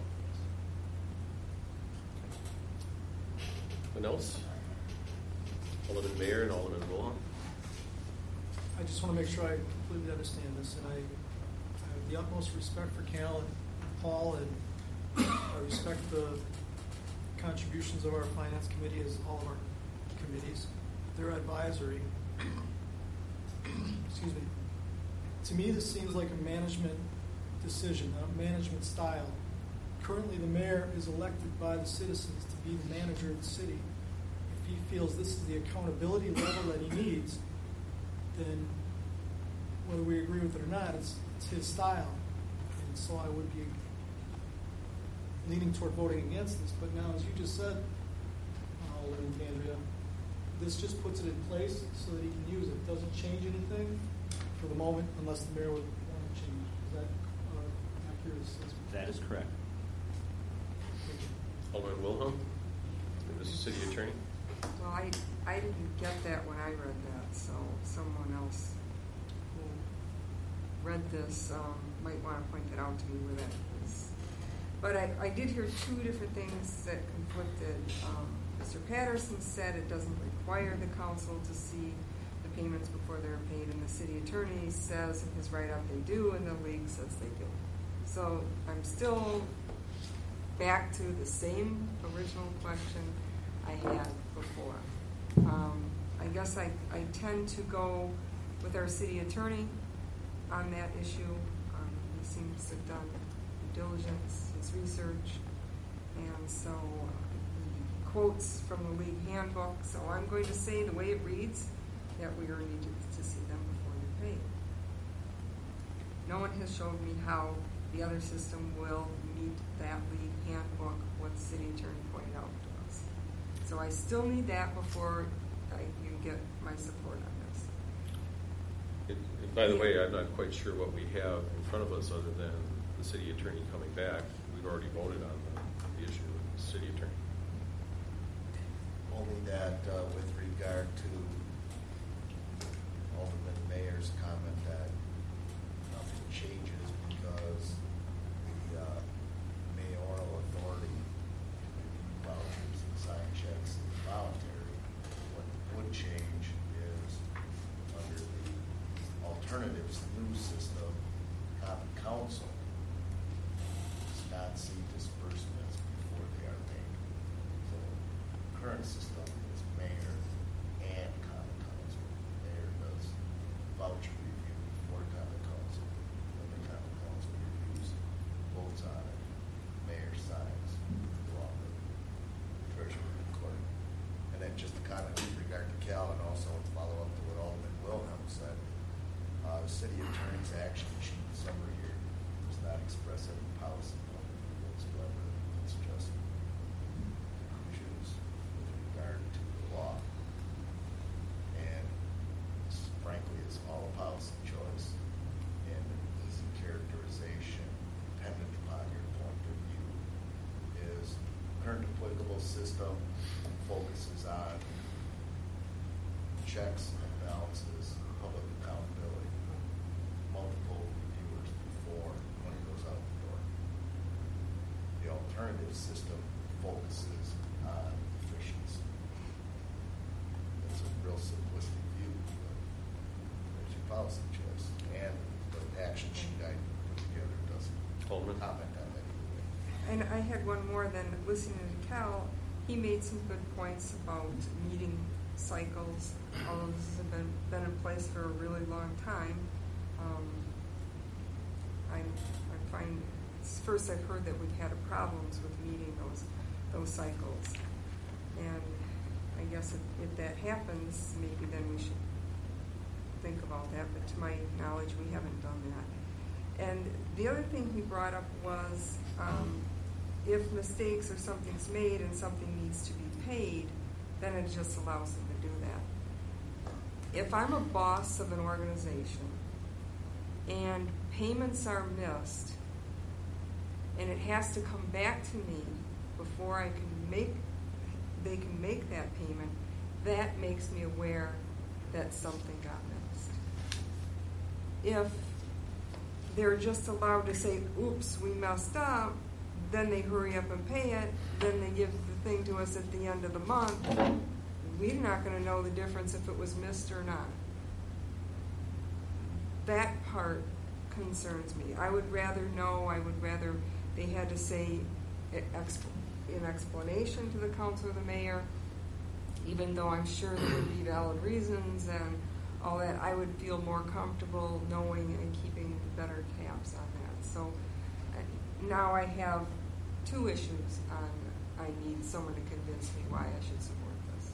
this. Anyone else? Alderman Mayor and Alderman Wilhelm. I just want to make sure I completely understand this, and I, I have the utmost respect for Cal and Paul, and I respect the contributions of our finance committee as all of our committees. They're advisory. Excuse me. To me, this seems like a management decision, a management style. Currently, the mayor is elected by the citizens to be the manager of the city. If he feels this is the accountability level that he needs, then whether we agree with it or not, it's, it's his style. And so I would be leaning toward voting against this. But now, as you just said, uh, Alderman Andrea, this just puts it in place so that he can use it. It doesn't change anything for the moment unless the mayor would want to change. Is that uh, accurate assessment? That is correct. Alderman Wilhelm, Mister City Attorney. Well, I, I didn't get that when I read that, so someone else who read this um, might want to point that out to me where that is. But I, I did hear two different things that conflicted. Um, Mister Patterson said it doesn't require the council to see the payments before they're paid, and the city attorney says in his write-up they do, and the league says they do. So I'm still back to the same original question I had before. Um, I guess I, I tend to go with our city attorney on that issue. Um, he seems to have done due diligence, his research, and so he quotes from the league handbook. So I'm going to say the way it reads, that we are needed to see them before they're paid. No one has showed me how the other system will meet that league handbook, what the city attorney pointed out to us. So I still need that before I can get my support on this. It, and by the way, I'm not quite sure what we have in front of us other than the city attorney coming back. We've already voted on the, the issue with the city attorney. Only that uh, with regard to Alderman Mayor's comment that nothing changes because the uh, mayoral authority to review vouchers and sign checks is voluntary. What would change is under the alternatives new system, common council does not see disbursements before they are made. So the current system is mayor and common council. Mayor does voucher review before common council. When the common council reviews, votes on it, mayor signs along with the treasurer and clerk. And then just a comment with regard to Cal and also to follow up to what Alderman Wilhelm said. Uh, the city attorney's action sheet summary here does not express any policy point of view whatsoever. It's just conclusions with regard to the law. And this, frankly, is all a policy choice and an easy characterization dependent upon your point of view is current applicable system focuses on checks and balances, public accountability, multiple reviewers before money goes out the door. The alternative system focuses on efficiency. It's a real simplistic view, but there's your policy choice. And the action sheet I put together doesn't Alderman. comment on that either. And I had one more than listening to Cal. He made some good points about meeting cycles, although this has been, been in place for a really long time. Um, I, I find, it's first I've heard that we've had problems with meeting those those cycles. And I guess if, if that happens, maybe then we should think about that, but to my knowledge, we haven't done that. And the other thing he brought up was um, if mistakes or something's made and something needs to be paid, then it just allows them to do that. If I'm a boss of an organization and payments are missed and it has to come back to me before I can make, they can make that payment, that makes me aware that something got missed. If they're just allowed to say, oops, we messed up, then they hurry up and pay it, then they give the thing to us at the end of the month, we're not going to know the difference if it was missed or not. that part concerns me. I would rather know, I would rather they had to say ex- in explanation to the council or the mayor, even though I'm sure there would be valid reasons and all that, I would feel more comfortable knowing and keeping better tabs on that. So uh, now I have two issues on I need someone to convince me why I should support this.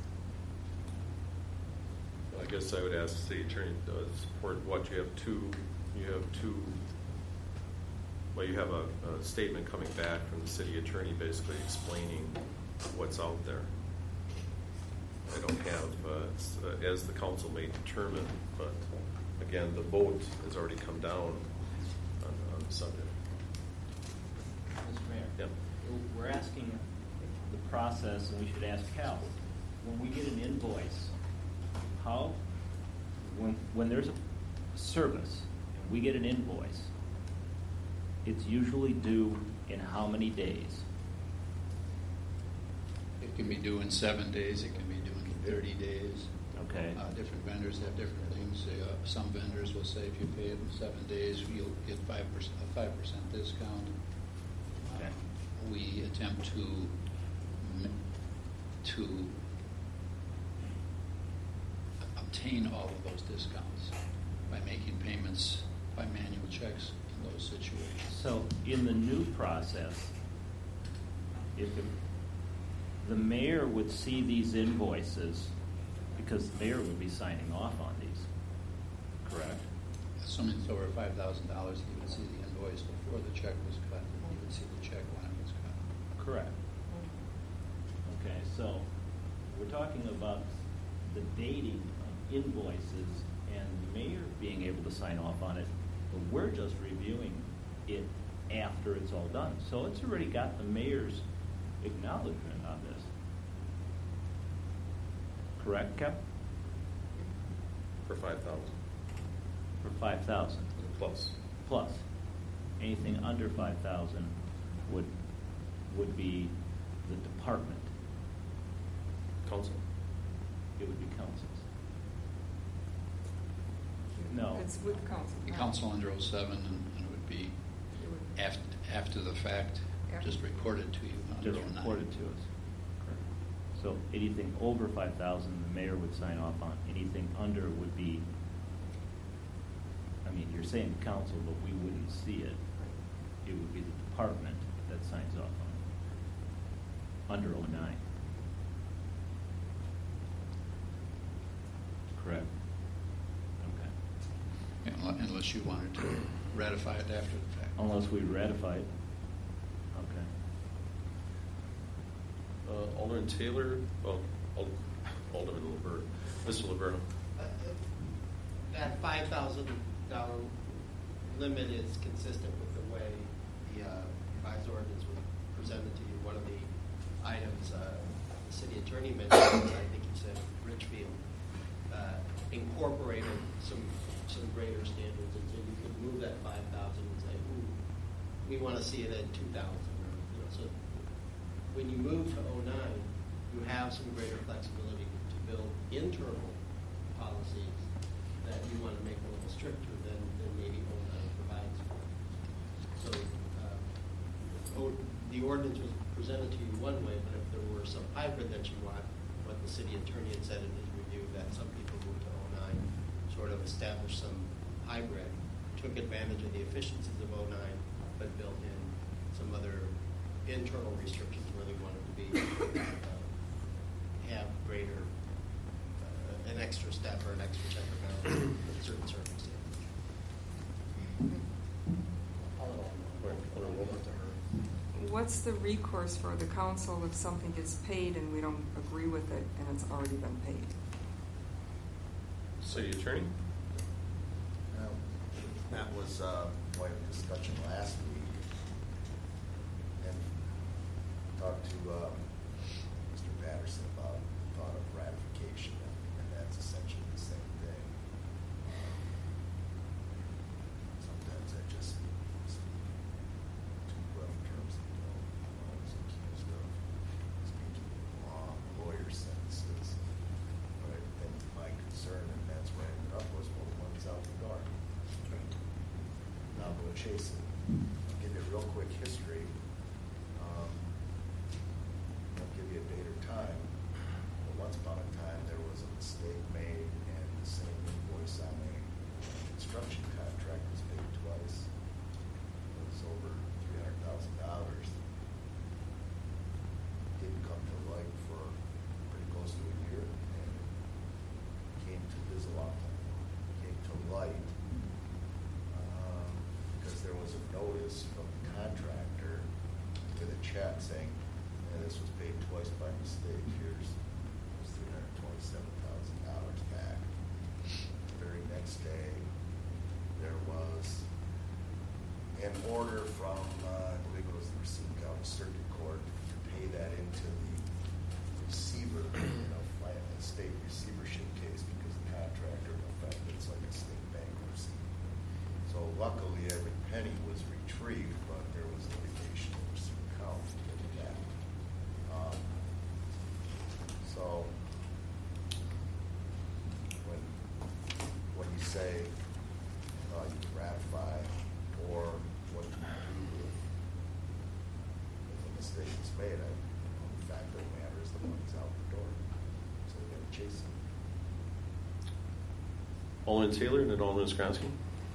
I guess I would ask the city attorney to support what you have two, you have two, well, you have a, a statement coming back from the city attorney basically explaining what's out there. I don't have, uh, uh, as the council may determine, but again, the vote has already come down on, on the subject. Mister Mayor, Yep. we're asking the process, and we should ask Cal, when we get an invoice, how, when, when there's a service and we get an invoice, it's usually due in how many days? It can be due in seven days. It can be due in thirty days. Okay. Uh, different vendors have different things. Uh, some vendors will say if you pay it in seven days, you'll get five percent a five percent discount. Okay. Uh, we attempt to to obtain all of those discounts by making payments by manual checks in those situations. So in the new process, if the, the mayor would see these invoices, because the mayor would be signing off on these, correct? Assuming it's over five thousand dollars, he would see the invoice before the check was cut, and he would see the check when it was cut. Correct. Okay, so we're talking about the dating of invoices and the mayor being able to sign off on it, but we're just reviewing it after it's all done. So it's already got the mayor's acknowledgement on this. Correct, Kev? For five thousand. For five thousand. Plus. Plus. Anything under five thousand would would be the department. Council. It would be councils. No. It's with council. The council under oh seven, and, and it would be It would- after, after the fact, After. just reported to you under Just oh nine. reported to us. Correct. So anything over five thousand, the mayor would sign off on. Anything under would be, I mean, you're saying council, but we wouldn't see it. It would be the department that signs off on it. Under oh nine. Correct. Okay. Unle- Unless you wanted to ratify it after the fact. Unless we ratify it. Okay. Uh, Alderman Taylor, well, Ald- Alderman Laverne, Mister Laverne. Uh, That five thousand dollar limit is consistent with the way the uh, revised ordinance was presented to you. One of the items uh, the city attorney mentioned, I think you said Richfield, uh, incorporated some some greater standards, and so you could move that five thousand and say, ooh, we want to see it at two thousand. You know, so when you move to oh nine, you have some greater flexibility to build internal policies that you want to make a little stricter than, than maybe oh nine provides for. So uh, oh, the ordinance was presented to you one way, but if there were some hybrid that you want, what the city attorney had said in his review, that some people moved to oh nine, sort of established some hybrid, took advantage of the efficiencies of oh nine, but built in some other internal restrictions where they wanted to be uh, have greater uh, an extra step or an extra check or balance in certain circumstances. What's the recourse for the council if something gets paid and we don't agree with it and it's already been paid? City attorney. Well, that was uh, quite a discussion last week. And talked to uh, Mister Patterson about the thought of ratification, and that's essentially the same thing. Um, sometimes I just speak too rough terms and don't. I was accused of speaking in law, lawyer sentences. But I think my concern, and that's where I ended up, was, well, the money's out the door. chasing. I'll give you a real quick history. Um, I'll give you a date or time. But once upon a time, there was a mistake made, and the same invoice on a construction contract was paid twice. It was over three hundred thousand dollars. Didn't come to light for pretty close to a year, and came to Visalata. Came to light um, because there was a notice from the contractor to the check saying, "Yeah, this was paid twice by mistake. Here's three hundred twenty-seven thousand dollars back." The very next day, there was an order from, uh, I believe it was the Racine County Circuit Court to pay that into the receiver, you know, file a state receivership case because the contractor, in effect, it's like a state bankruptcy. So luckily, every penny was retrieved, but there was litigation over Racine County with that. Um, so when when you say uh, you ratify or what you do with if a mistake is made, I, you know, the fact of the matter is the money's out the door, so we got to chase it. Alderman Taylor and then Alderman Skronsky.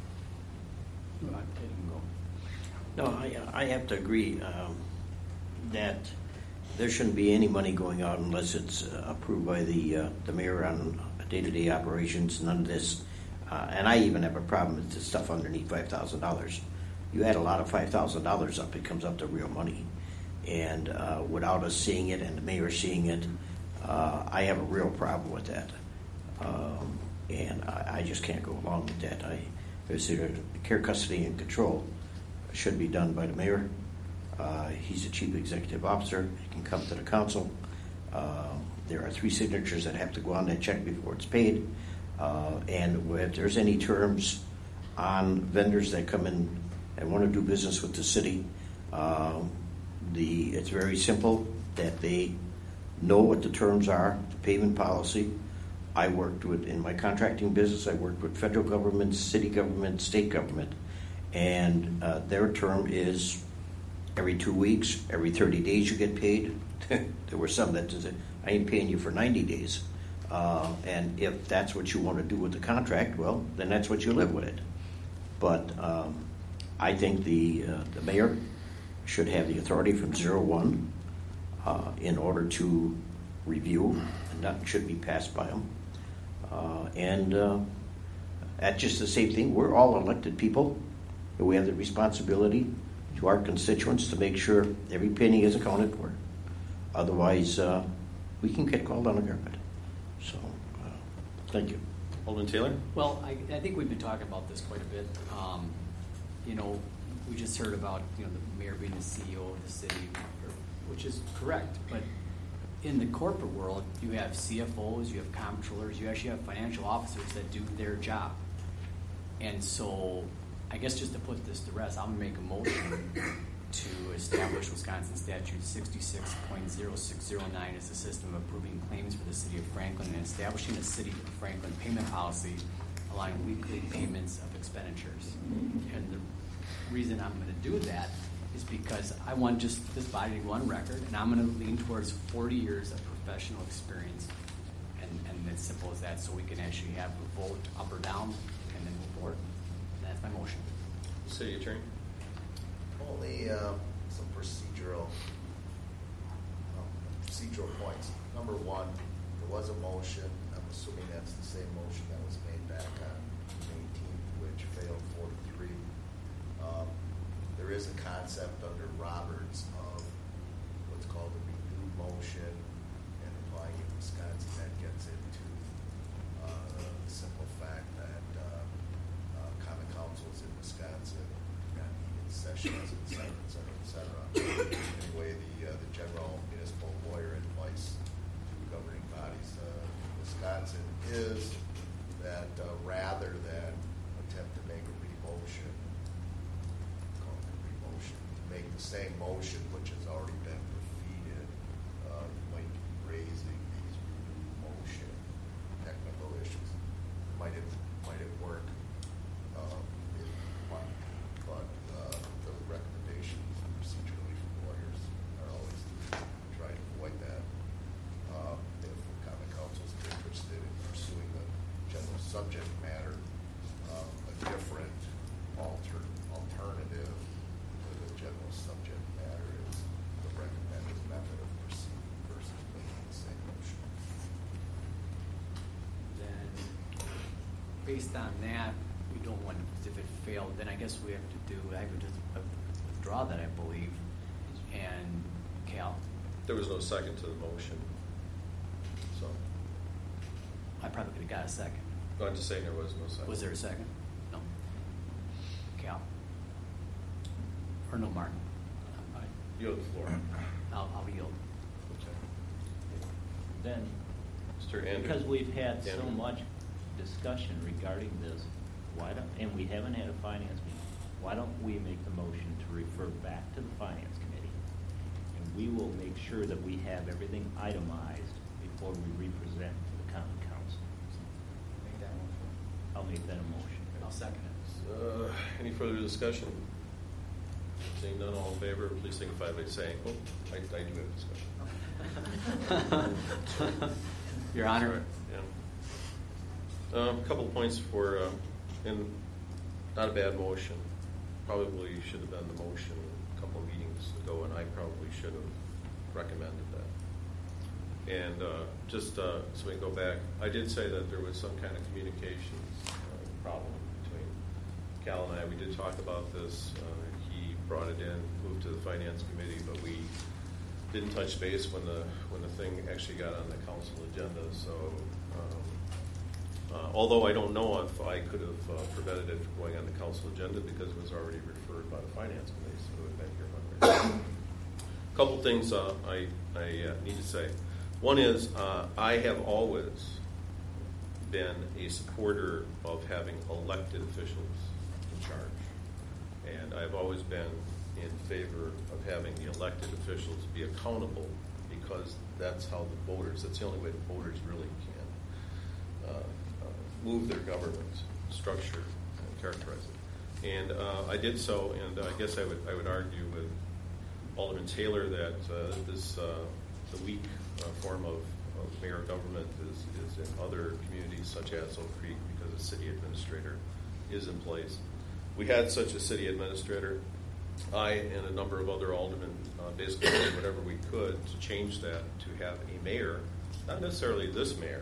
No, I didn't go. No, I, I have to agree um, that there shouldn't be any money going out unless it's uh, approved by the uh, the mayor on day-to-day operations. None of this, uh, and I even have a problem with the stuff underneath five thousand dollars. You add a lot of five thousand dollars up, it comes up to real money, and uh, without us seeing it and the mayor seeing it, uh, I have a real problem with that, um, and I, I just can't go along with that. I consider care, custody, and control should be done by the mayor. Uh, he's the chief executive officer. He can come to the council. Uh, there are three signatures that have to go on that check before it's paid. Uh, and if there's any terms on vendors that come in and want to do business with the city, uh, the it's very simple that they know what the terms are, the payment policy. I worked with, in my contracting business, I worked with federal government, city government, state government, and uh, their term is every two weeks, every thirty days you get paid. There were some that said, I ain't paying you for ninety days. Uh, and if that's what you want to do with the contract, well, then that's what you live with it. But um, I think the uh, the mayor should have the authority from zero one uh, in order to review, and that should be passed by him. Uh, and uh, that's just the same thing. We're all elected people, and we have the responsibility to our constituents to make sure every penny is accounted for. Otherwise, uh, we can get called on the carpet. So, uh, thank you. Alderman Taylor? Well, I, I think we've been talking about this quite a bit. Um, you know, we just heard about, you know, the mayor being the C E O of the city, which is correct. But in the corporate world, you have C F Os, you have comptrollers, you actually have financial officers that do their job. And so, I guess just to put this to rest, I'm going to make a motion to establish Wisconsin Statute sixty-six point oh six oh nine as a system of approving claims for the city of Franklin and establishing a city of Franklin payment policy allowing weekly payments of expenditures. And the reason I'm going to do that is because I want just this body to go on record, and I'm going to lean towards forty years of professional experience, and, and it's simple as that, so we can actually have a vote up or down and then move forward. And that's my motion. City Attorney? Only uh, some procedural um, procedural points. Number one, there was a motion. I'm assuming that's the same motion that was made back on May eighteenth, which failed four to three. Um, there is a concept under Roberts of what's called a renewed motion, and applying in Wisconsin that gets into uh, the simple fact that uh, uh, common councils in Wisconsin got heated sessions, et cetera, et cetera, et cetera. Anyway, the uh, the general municipal lawyer advice to governing bodies uh, in Wisconsin is that uh, rather than attempt to make a re-motion, call it a re-motion, make the same motion which has already been defeated, uh, you might be raising these renewed motion technical issues. Might it might it work? Uh, it might, but subject matter, um, a different alter, alternative to the general subject matter is the recommended method of proceeding versus making the same motion. Then, based on that, we don't want, if it failed, then I guess we have to do, I would just withdraw that, I believe. And Cal? There was no second to the motion. So I probably could have got a second. I'm just saying there was no second. Was there a second? No. Cal? Or no, Martin? I, You have the floor. I'll, I'll yield. Then, Mister Andrews. because we've had so Andrews. much discussion regarding this, why don't, and we haven't had a finance meeting, why don't we make the motion to refer back to the finance committee? And we will make sure that we have everything itemized before we represent to the common council. Make that motion. I'll make that a motion. I'll second it. Uh, any further discussion? Seeing none, all in favor, please signify by saying, oh, I, I do have discussion. Your Honor. Sorry, yeah. Um, a couple of points for, uh, and not a bad motion. Probably should have been the motion a couple of meetings ago, and I probably should have recommended that. And uh, just uh, so we can go back, I did say that there was some kind of communications uh, problem between Cal and I. We did talk about this. Uh, he brought it in, moved to the finance committee, but we didn't touch base when the when the thing actually got on the council agenda. So, um, uh, although I don't know if I could have uh, prevented it from going on the council agenda because it was already referred by the finance committee, so it would have been here Monday. A couple things uh, I I uh, need to say. One is uh, I have always been a supporter of having elected officials in charge, and I've always been in favor of having the elected officials be accountable because that's how the voters, that's the only way the voters really can uh, uh, move their government structure and characterize it. And uh, I did so, and I guess I would I would argue with Alderman Taylor that uh, this uh, the weak uh, form of, of mayor government is, is in other communities such as Oak Creek because the city administrator is in place. We had such a city administrator. I and a number of other aldermen uh, basically did whatever we could to change that to have a mayor, not necessarily this mayor,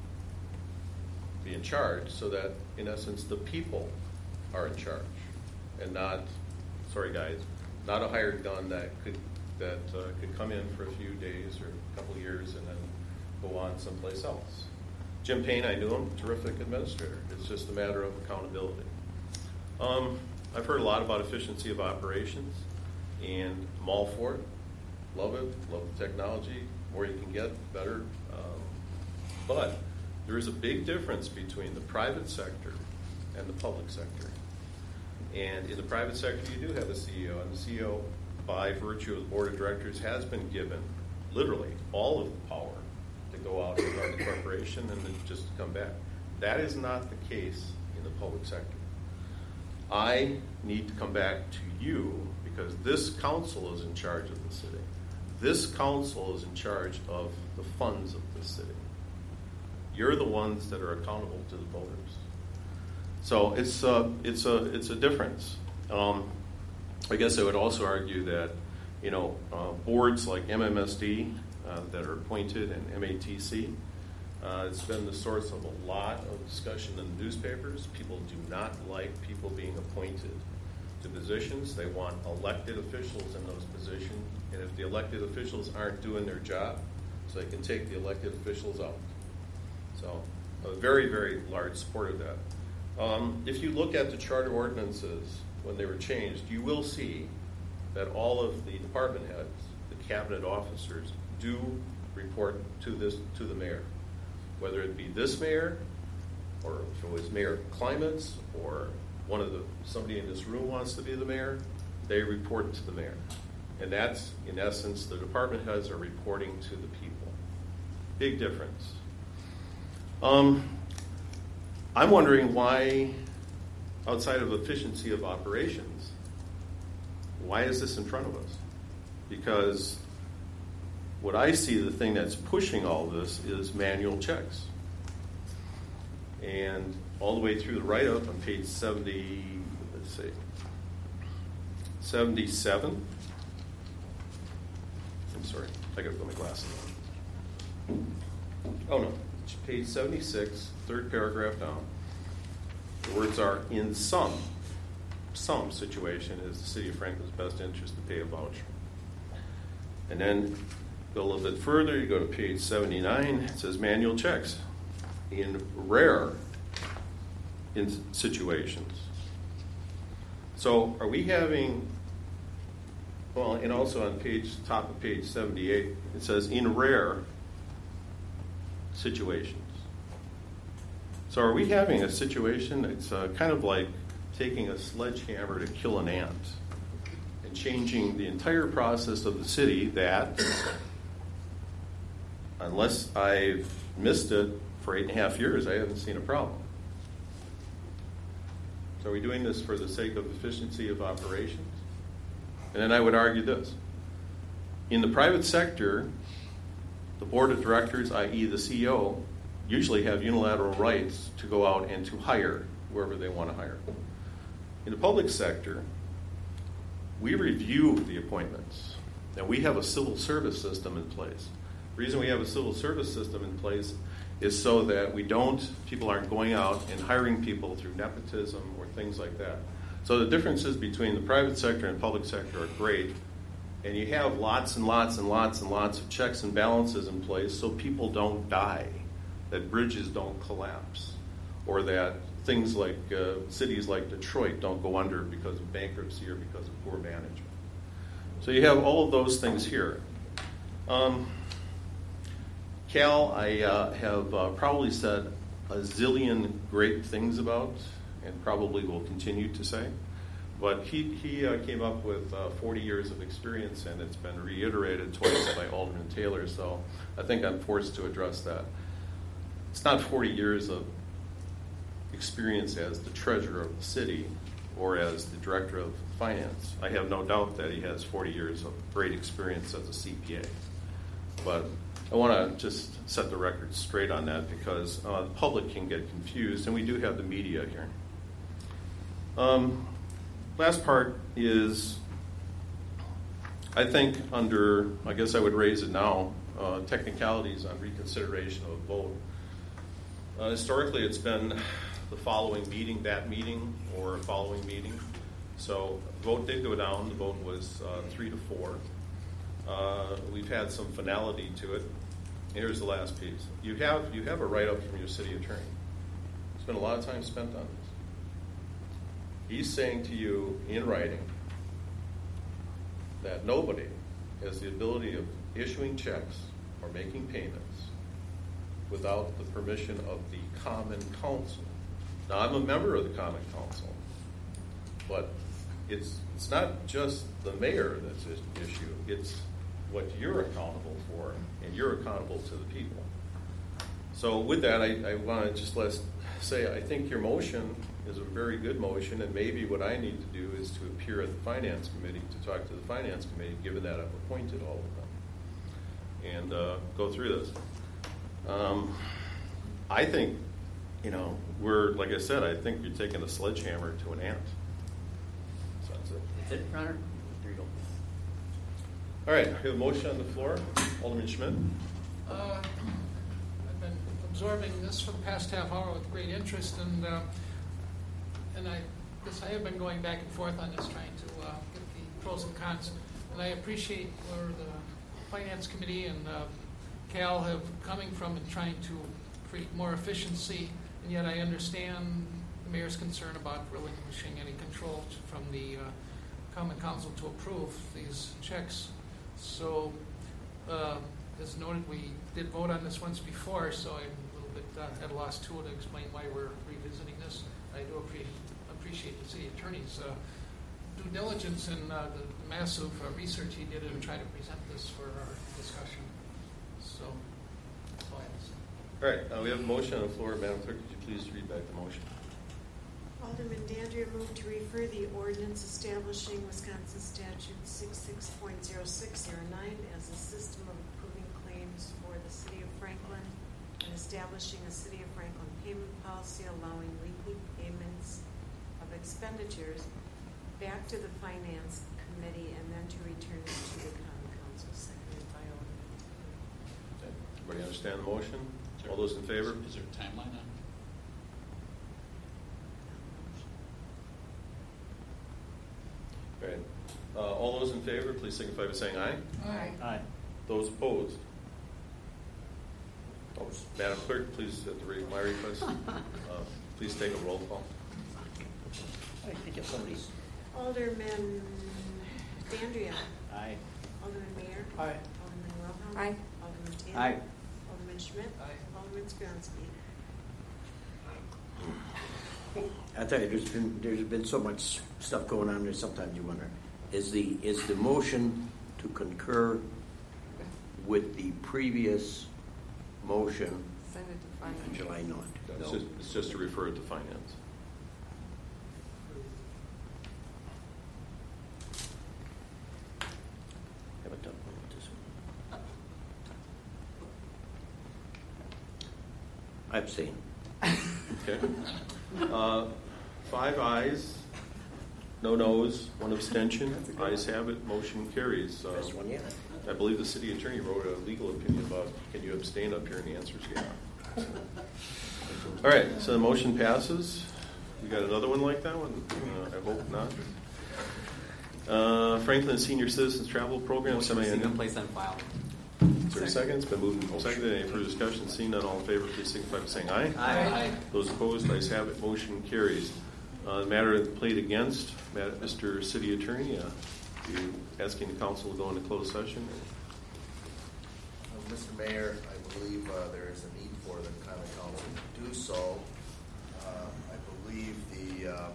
be in charge so that, in essence, the people are in charge and not, sorry guys, not a hired gun that could that uh, could come in for a few days or a couple of years and then go on someplace else. Jim Payne, I knew him, terrific administrator. It's just a matter of accountability. Um, I've heard a lot about efficiency of operations, and I'm all for it. Love it. Love the technology. The more you can get, the better. Um, but there is a big difference between the private sector and the public sector. And in the private sector, you do have a C E O, and the C E O, by virtue of the board of directors, has been given literally all of the power to go out and run the corporation and then just come back. That is not the case in the public sector. I need to come back to you because this council is in charge of the city. This council is in charge of the funds of the city. You're the ones that are accountable to the voters. So it's uh, it's a it's a difference. Um, I guess I would also argue that you know uh, boards like M M S D uh, that are appointed and M A T C. Uh, it's been the source of a lot of discussion in the newspapers. People do not like people being appointed to positions. They want elected officials in those positions. And if the elected officials aren't doing their job, so they can take the elected officials out. So a very, very large support of that. Um, if you look at the charter ordinances when they were changed, you will see that all of the department heads, the cabinet officers, do report to this to the mayor. Whether it be this mayor, or if it was Mayor Klima's, or one of the somebody in this room wants to be the mayor, they report to the mayor, and that's in essence the department heads are reporting to the people. Big difference. Um, I'm wondering why, outside of efficiency of operations, why is this in front of us? Because what I see, the thing that's pushing all this is manual checks. And all the way through the write-up on page seventy, let's see, seventy-seven. I'm sorry, I got to put my glasses on. Oh no, it's page seventy-six, third paragraph down. The words are, in some, some situation is the city of Franklin's best interest to pay a voucher. And then go a little bit further, you go to page seventy-nine, it says manual checks. In rare in situations. So are we having, well, and also on page, top of page seventy-eight, it says in rare situations. So are we having a situation that's uh, kind of like taking a sledgehammer to kill an ant and changing the entire process of the city that, unless I've missed it for eight and a half years, I haven't seen a problem. So are we doing this for the sake of efficiency of operations? And then I would argue this. In the private sector, the board of directors, that is the C E O, usually have unilateral rights to go out and to hire whoever they want to hire. In the public sector, we review the appointments, and we have a civil service system in place. The reason we have a civil service system in place is so that we don't, people aren't going out and hiring people through nepotism or things like that. So the differences between the private sector and public sector are great, and you have lots and lots and lots and lots of checks and balances in place so people don't die, that bridges don't collapse, or that things like uh, cities like Detroit don't go under because of bankruptcy or because of poor management. So you have all of those things here. Um, Cal, I uh, have uh, probably said a zillion great things about, and probably will continue to say. But he, he uh, came up with uh, forty years of experience, and it's been reiterated twice by Alderman Taylor, so I think I'm forced to address that. It's not forty years of experience as the treasurer of the city or as the director of finance. I have no doubt that he has forty years of great experience as a C P A. But I want to just set the record straight on that because uh, the public can get confused, and we do have the media here. Um, last part is, I think under, I guess I would raise it now, uh, technicalities on reconsideration of a vote. Uh, historically, it's been the following meeting, that meeting, or a following meeting. So the vote did go down. The vote was uh, three to four. Uh, we've had some finality to it. Here's the last piece. You have you have a write-up from your city attorney. There's been a lot of time spent on this. He's saying to you in writing that nobody has the ability of issuing checks or making payments without the permission of the Common Council. Now, I'm a member of the Common Council, but it's it's not just the mayor that's an issue. It's what you're accountable for, and you're accountable to the people. So with that, I, I want to just let's say I think your motion is a very good motion, and maybe what I need to do is to appear at the Finance Committee to talk to the Finance Committee, given that I've appointed all of them, and uh, go through this. Um, I think, you know, we're, like I said, I think you're taking a sledgehammer to an ant. So that's it. That's it, Your Honor. There you go. All right, we have a motion on the floor. Alderman Schmidt. Uh, I've been absorbing this for the past half hour with great interest, and uh, and I guess I have been going back and forth on this, trying to uh, get the pros and cons. And I appreciate where the Finance Committee and uh, Cal have coming from in trying to create more efficiency, and yet I understand the mayor's concern about relinquishing any control from the uh, Common Council to approve these checks. So, uh, as noted, we did vote on this once before, so I'm a little bit uh, at a loss too to explain why we're revisiting this. I do appreciate, appreciate the city attorney's uh, due diligence and uh, the massive uh, research he did in trying to present this for our discussion. So, that's all I have to say. All right, uh, we have a motion on the floor. Madam Clerk, could you please read back the motion? Alderman Dandria moved to refer the ordinance establishing Wisconsin Statute sixty-six point oh six oh nine as a system of approving claims for the city of Franklin and establishing a City of Franklin payment policy allowing weekly payments of expenditures back to the Finance Committee and then to return it to the Common Council, seconded by Alderman. Everybody understand the motion? All those in favor? Is there a timeline on it? All right. Uh, all those in favor, please signify by saying aye. Aye. Aye. Those opposed? Oh, Madam Clerk, please, at the rate of my request, uh, please take a roll call. I think if somebody's. Alderman Dandria. Aye. Alderman Mayor. Aye. Alderman Wilhelm. Aye. Alderman Taylor. Aye. Alderman Schmidt. Aye. Alderman Skronsky. I tell you, there's been there's been so much stuff going on there. Sometimes you wonder, is the is the motion to concur with the previous motion Send it to on finance. July ninth? It's, No. just, it's just to refer it to finance. Have a tough one with this one. I abstain. Okay. Uh, five ayes, no noes, one abstention. Ayes have it. Motion carries. Uh, Best one yet. I believe the city attorney wrote a legal opinion about can you abstain up here, and the answer is yeah. All right, so the motion passes. You got another one like that one? Uh, I hope not. Uh, Franklin Senior Citizens Travel Program, semi-annual. Place on file. Is there a second? It's been moved and seconded. Any further discussion? Seeing none, all in favor, please signify by saying aye. Aye. Those opposed, ayes have it. Motion carries. Uh, the matter played against, Mister City Attorney, uh, you asking the council to go into closed session? Uh, Mister Mayor, I believe uh, there is a need for the Common Council to do so. Uh, I believe the um,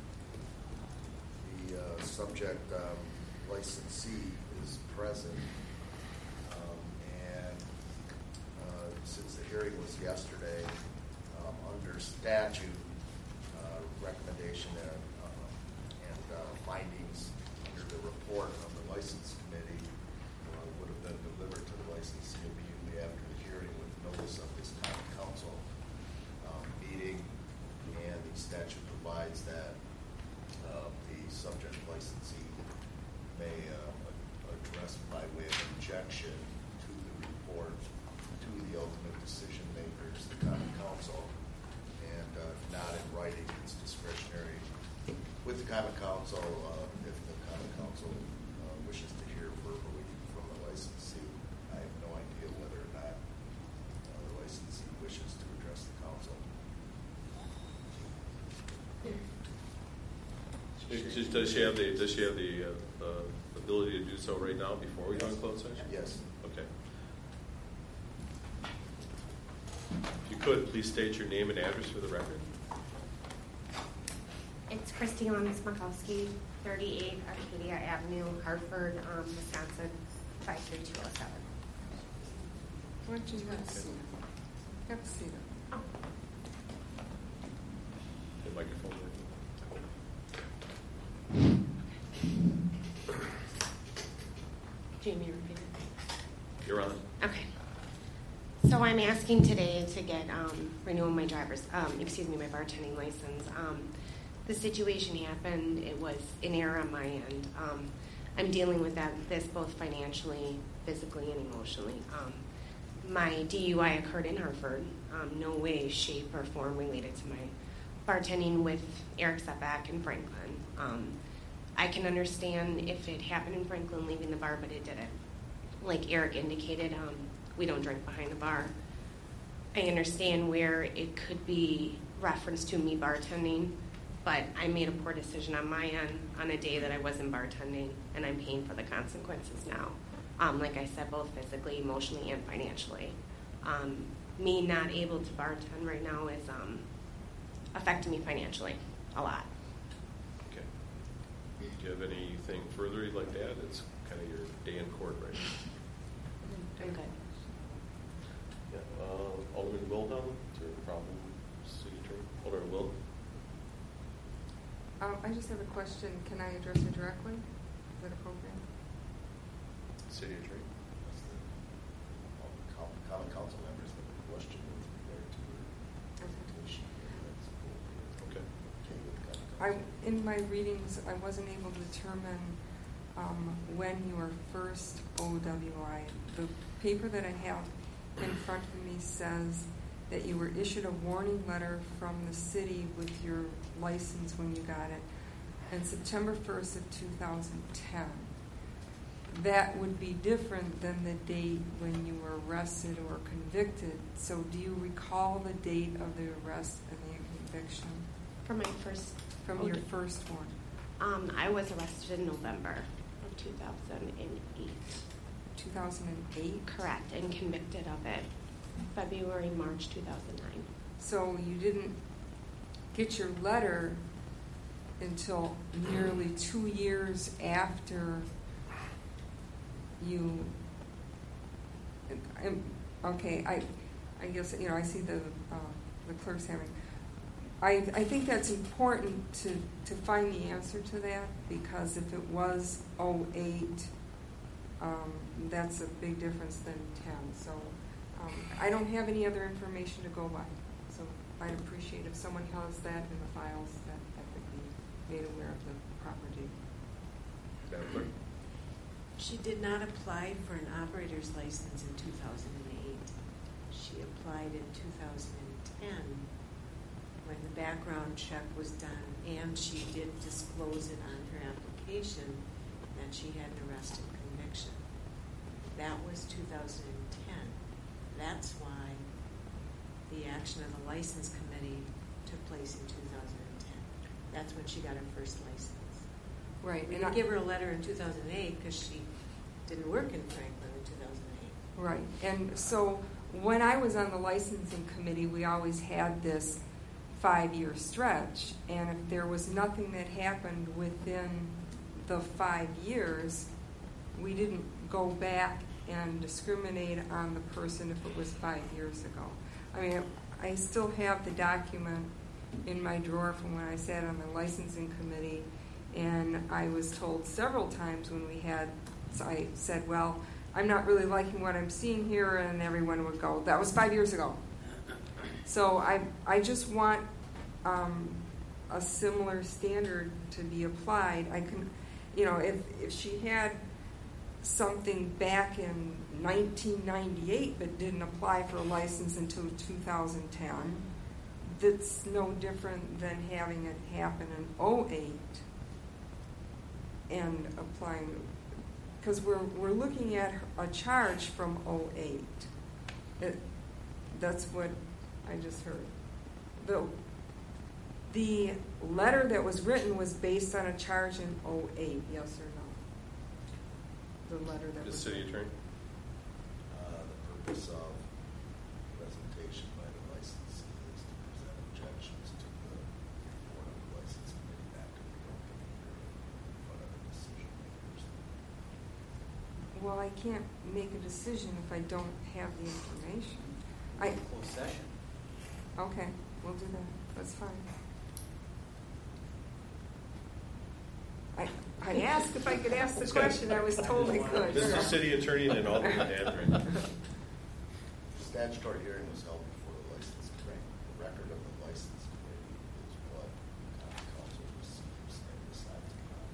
the uh, subject um, licensee is present, um, and uh, since the hearing was yesterday, um, under statute, uh, recommendation and, uh, and uh, findings under the report of the license committee uh, would have been delivered to the licensee immediately after the hearing with notice of this common council um, meeting, and the statute provides that uh, the subject licensee may uh, address by way of objection to the report to the ultimate decision makers, the common council, and uh, if not in writing, it's discretionary with the common council uh, if the common council uh, wishes to hear verbally from the licensee. I have no idea whether or not uh, the licensee wishes to address the council. Does does she have the, does she have the uh, uh, ability to do so right now before we go in closed session? Yes. Okay. If you could, please state your name and address for the record. It's Christina Smakowski, thirty-eight Arcadia Avenue, Hartford, um, Wisconsin, five three two oh seven. Why don't you have a seat? Have a seat. Oh. The microphone working? Jamie, repeat it. You're on. Okay. So I'm asking today to get um, renewing my driver's, um, excuse me, my bartending license. Um, the situation happened. It was an error on my end. Um, I'm dealing with that this both financially, physically, and emotionally. Um, my D U I occurred in Hartford. Um, no way, shape, or form related to my bartending with Eric Setback in Franklin. Um, I can understand if it happened in Franklin, leaving the bar, but it didn't. Like Eric indicated, um, we don't drink behind the bar. I understand where it could be reference to me bartending, but I made a poor decision on my end on a day that I wasn't bartending, and I'm paying for the consequences now. Um, like I said, both physically, emotionally, and financially. Um, me not able to bartend right now is um, affecting me financially a lot. Okay. Do you have anything further you'd like to add? It's kind of your day in court right now. I'm good. Yeah. Uh, Alderman Wilhelm, is there a problem, City Attorney? Alderman Will? Um, I just have a question. Can I address it directly? Is that appropriate? City Attorney? All the common council members have a question. I, in my readings, I wasn't able to determine um, when you were first O W I. The paper that I have in front of me says that you were issued a warning letter from the city with your license when you got it on September first of two thousand ten. That would be different than the date when you were arrested or convicted. So do you recall the date of the arrest and the conviction? For my first, From oh, your d- first one? Um, I was arrested in November of two thousand eight. two thousand eight? Correct, and convicted of it February, March two thousand nine. So you didn't get your letter until nearly two years after you. I'm, okay, I, I guess you know I see the uh, the clerks having. I I think that's important to to find the answer to that, because if it was oh eight, um, that's a big difference than ten. So um, I don't have any other information to go by. So I'd appreciate if someone has that in the files, that that would be made aware of the proper date. Madam Clerk? She did not apply for an operator's license in two thousand eight. She applied in two thousand ten when the background check was done, and she did disclose it on her application that she had an arrest and conviction. That was two thousand ten. That's why the action of the license committee took place in two thousand ten. That's when she got her first license. Right. We and didn't I- give her a letter in two thousand eight because she didn't work in Franklin in two thousand eight. Right. And so when I was on the licensing committee, we always had this five-year stretch. And if there was nothing that happened within the five years, we didn't go back and discriminate on the person if it was five years ago. I mean, I still have the document in my drawer from when I sat on the licensing committee, and I was told several times when we had, so I said, well, I'm not really liking what I'm seeing here, and everyone would go, that was five years ago. So I, I just want um, a similar standard to be applied. I can, you know, if, if she had something back in nineteen ninety-eight but didn't apply for a license until two thousand ten, that's no different than having it happen in oh eight and applying, because we're we're looking at a charge from oh eight. It, that's what I just heard. The the letter that was written was based on a charge in oh eight, yes or no? The letter that The was city attorney? Uh, the purpose of presentation by the licensee is to present objections to the report of the license committee back to the open hearing in front of the decision makers. Well, I can't make a decision if I don't have the information. I Closed session. okay, we'll do that. That's fine. I I asked if I could ask the question. I was told I could. This is the city attorney and then Alderman Andrew. The statutory hearing was held before the license committee. The record of the license committee is what county council receives and decides upon.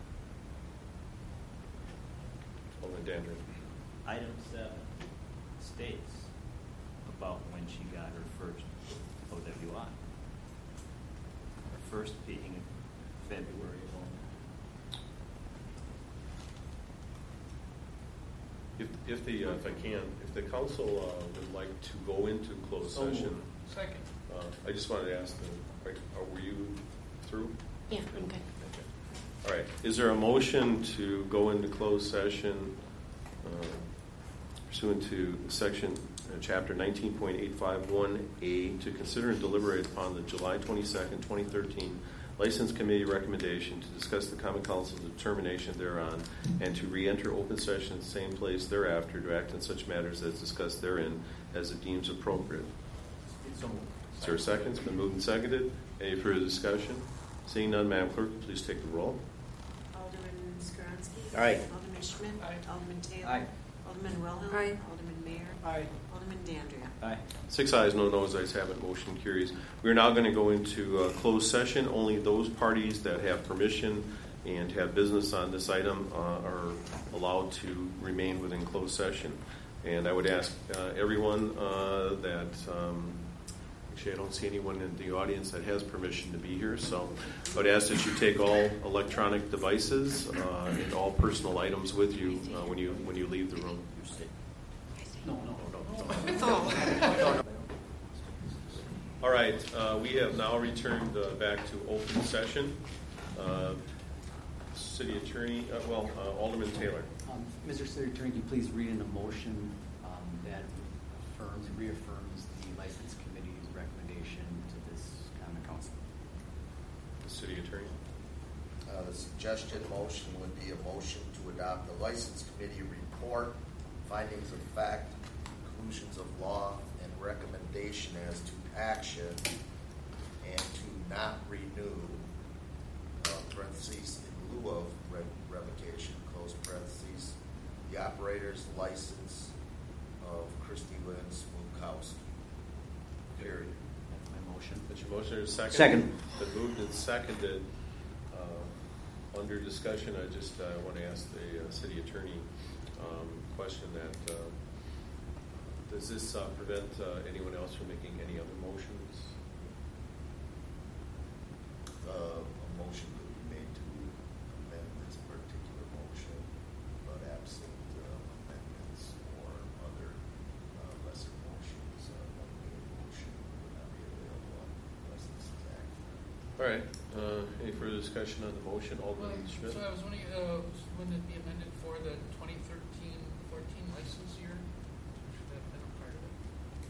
Alderman Dandridge. Item seven states about when she got her first O W I. Her first being in February of oh nine. If, if the, uh, if I can, if the council uh, would like to go into closed So moved. session, Second. uh, I just wanted to ask, the, right, uh, were you through? Yeah, I'm good. Okay. All right. Is there a motion to go into closed session uh, pursuant to section, uh, chapter nineteen point eight five one A to consider and deliberate upon the July twenty-second, twenty thirteen License Committee recommendation to discuss the Common Council's determination thereon and to re-enter open session in the same place thereafter to act on such matters as discussed therein as it deems appropriate. So moved. Is there a second? It's been moved and seconded. Any further discussion? Seeing none, Madam Clerk, please take the roll. Alderman Skronsky. Aye. Alderman Schmidt. Aye. Alderman Taylor. Aye. Alderman Wilhelm. Aye. Alderman Mayor. Aye. Alderman Dandria. Aye. Six ayes, no noes, ayes have it, motion carries. We are now going to go into uh, closed session. Only those parties that have permission and have business on this item uh, are allowed to remain within closed session. And I would ask uh, everyone uh, that, um, actually I don't see anyone in the audience that has permission to be here, so I would ask that you take all electronic devices uh, and all personal items with you uh, when you when you leave the room. No, no, Oh. All right, uh, we have now returned uh, back to open session. Uh, City Attorney, uh, well, uh, Alderman Taylor. Um, Mister City Attorney, can you please read in a motion um, that affirms, reaffirms the License Committee's recommendation to this common council? The City Attorney. Uh, the suggested motion would be a motion to adopt the License Committee report, findings of fact, conclusions of law, and recommendation as to action, and to not renew, uh, parentheses, in lieu of re- revocation, close parentheses, the operator's license of Christy Lynn Smukowski. Period. That's my motion. That's your motion. Is second? Second. Been moved and seconded. Uh, under discussion, I just uh, want to ask the uh, City Attorney um, question that uh, does this uh, prevent uh, anyone else from making any other motions? Uh, a motion could be made to amend this particular motion, but absent uh, amendments or other uh, lesser motions, uh, one main motion would not be available unless this is acted. All right. Uh, any further discussion on the motion, Alderman Well, Schmidt? So I was wondering, uh, wouldn't it be amended for the twenty thirteen fourteen license year? Should that have been a part of it?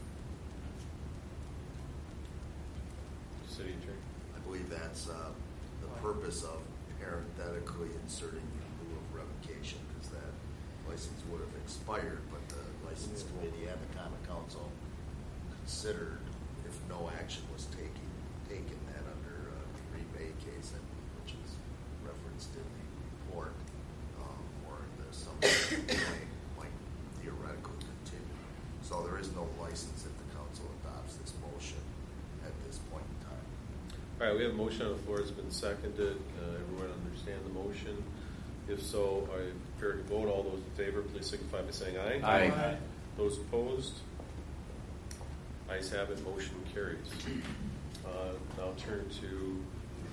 City Attorney. I believe that's uh, the purpose of parenthetically inserting in lieu of revocation, because that license would have expired, but the license committee and the common council considered, if no action was taken, taken that under uh, the Green Bay case, and, which is referenced in the report, um, or the summary might, might theoretically continue. So there is no license if the council adopts this motion at this point in time. All right, we have a motion on the floor. It's been seconded. Uh, everyone understand the motion? If so, are you prepared to vote? All those in favor, please signify by saying aye. Aye. Aye. Those opposed? Ayes have it. Motion carries. Uh, now turn to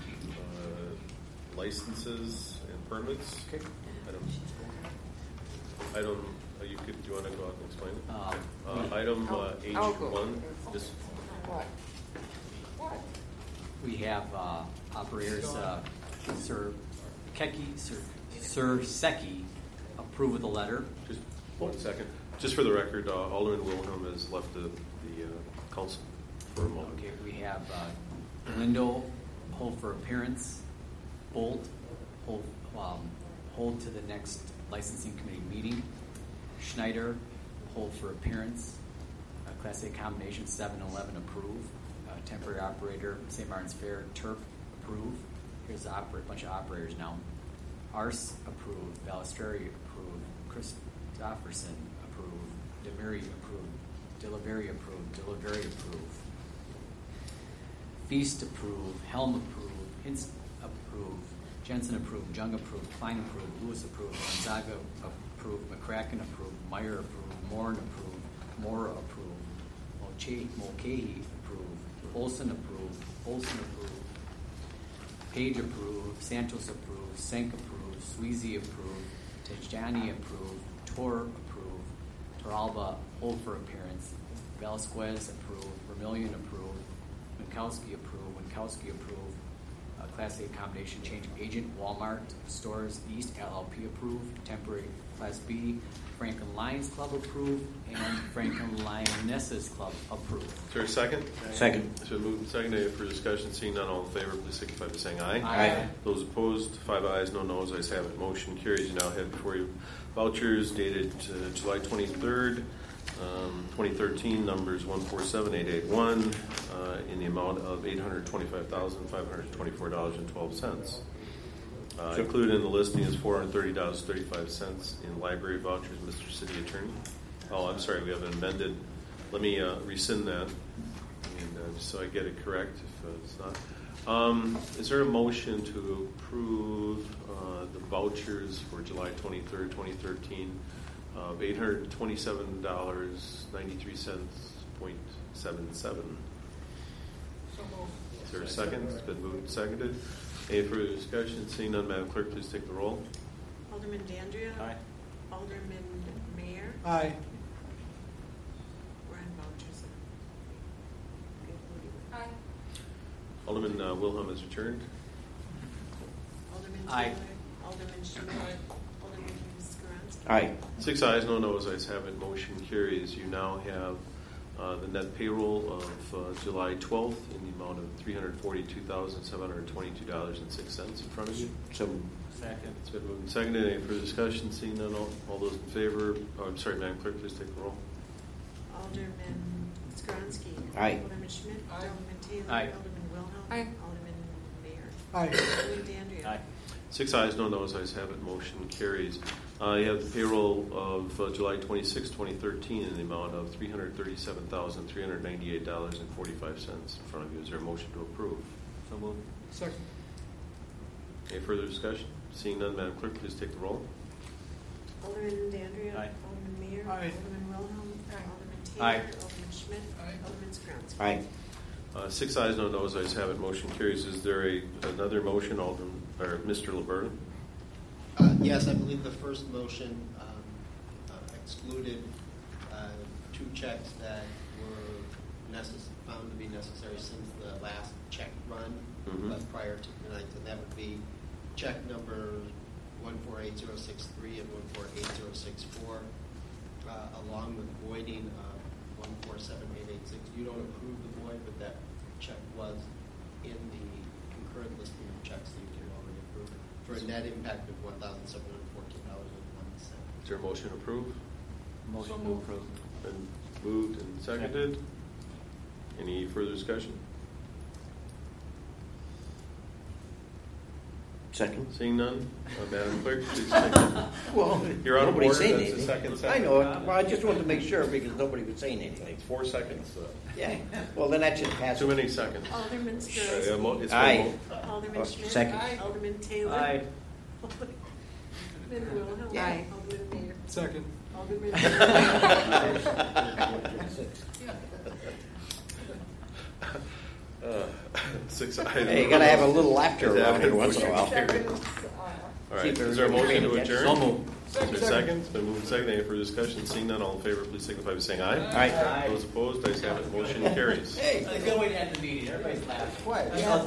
uh, licenses and permits. Okay. Item, item uh, you could, do you want to go out and explain it? Um, Uh, item uh, H I'll go. one. Just What? What? We have uh, operators, uh, Sir Keki, Sir, Sir Seki, approve of the letter. Just one second. Just for the record, uh, Alderman Wilhelm has left the, the uh, council for a moment. Okay, we have uh, Lindo, hold for appearance. Bolt, hold, um, hold to the next licensing committee meeting. Schneider, hold for appearance. Uh, Class A combination seven eleven approve. Uh, temporary operator, Saint Martin's Fair, Turp approve. Here's a oper- bunch of operators now. Arce approved. Balistreri approved. Christopherson approved. Demiri approved. Delivery approved. Delivery approved. Feast approved. Helm approved. Hinz approved. Jensen approved. Jung approved. Klein approved. Lewis approved. Gonzaga approved. McCracken approved. Meyer approved. Morin approved. Mora approved. Mulcahy Mulcahy approved. Olson approved. Olson approved. Page approved. Santos approved. Senk approved. Sweezy approved. Tejani approved. Tor approved. Toralba, hold for appearance. Velasquez approved. Vermillion approved. Minkowski approved. Winkowski approved. Uh, Class A accommodation change agent. Walmart Stores East L L P approved. Temporary Class B. Franklin Lions Club approved. And Franklin Lionesses Club approved. Is there a second? Second. It's been moved and seconded for discussion. Seeing none, all in favor, please signify by saying aye. Aye. Those opposed, five ayes, no noes. Ayes have it. Motion carries. You now have before you vouchers dated uh, July twenty-third, um, twenty thirteen, numbers one four seven eight eight one, uh, in the amount of eight hundred twenty-five thousand five hundred twenty-four dollars and twelve cents. Uh, Sure. Included in the listing is four hundred thirty dollars and thirty-five cents in library vouchers, Mister City Attorney. Oh, I'm sorry, we have an amended. Let me uh, rescind that, and uh, just so I get it correct, if uh, it's not. Um, is there a motion to approve uh, the vouchers for July twenty-third, twenty thirteen of eight hundred twenty-seven dollars and ninety-three cents point seven seven? So moved. Is there a second? It's been moved and seconded. Any further discussion? Seeing none, Madam Clerk, please take the roll. Alderman Dandria. Aye. Alderman Mayor. Aye. We're on vouchers. Aye. Alderman uh, Wilhelm has returned. Alderman Aye. Taylor. Alderman Schmidt. Alderman Skaronski. Aye. Six ayes, no noes, ayes have it. Motion carries. You now have uh, the net payroll of uh, July twelfth in the amount of three hundred forty-two thousand seven hundred twenty-two dollars and six cents in front of you. So, Second. It's been moved and seconded. Any further discussion? Seeing none, all, all those in favor? Oh, I'm sorry, Madam Clerk, please take the roll. Alderman Skaronski. Aye. Alderman Schmidt. Aye. Alderman Taylor. Aye. Alderman Wilhelm. Aye. Alderman Mayor. Aye. Alderman Dandria. Aye. Six ayes, no noes, ayes have it. Motion carries. Uh, you have the payroll of uh, July twenty-sixth, twenty thirteen in the amount of three hundred thirty-seven thousand three hundred ninety-eight dollars and forty-five cents in front of you. Is there a motion to approve? So moved. Second. Any further discussion? Seeing none, Madam Clerk, please take the roll. Alderman Dandria. Aye. Alderman Mayor. Aye. Alderman Wilhelm. Alderman Taylor. Aye. Alderman Schmidt. Aye. Alderman Skaronski. aye. Uh, six ayes, no noes, ayes have it. Motion carries. Is there a another motion, Alderman or Mister Liberta? Uh, Yes, I believe the first motion um, uh, excluded uh, two checks that were necess- found to be necessary since the last check run, Mhm. but prior to tonight, and that would be check number one four eight zero six three and one four eight zero six four, uh, along with voiding of one four seven eight eight six. You don't approve the void, but that check was in the concurrent listing of checks that you did already approve, for a net impact of one thousand seven hundred fourteen dollars and one cent. Is there a motion to approve? Motion So to moved. approve. Been moved and seconded. Any further discussion? Second. Seeing none, uh, Madam Clerk, please take the Well, You're on nobody's board. saying That's the anything. second I second. know it. Well, I just wanted to make sure because nobody was saying anything. It's four seconds. Uh, Yeah. Well, then that should pass. too many seconds. Alderman Uh, Skaronski. mo- it's been Aye. mo- Alderman Uh, Schmidt. second. Aye. Alderman Taylor. Aye. Alderman Wilhelm. Aye. Alderman Mayor. Second. Alderman. Uh, six ayes. Hey, you gotta have a little laughter Is that around here once in a while. Seven, uh, All right. See if Is there a everybody's motion to paying adjourn? attention. So moved. Is there a second? It's been moved and seconded. Any further discussion? Seeing none, all in favor, please signify by saying aye. Aye. Those opposed, ayes have it. Motion carries. Hey. It's a good way to end the meeting. Everybody's laughing. Quiet.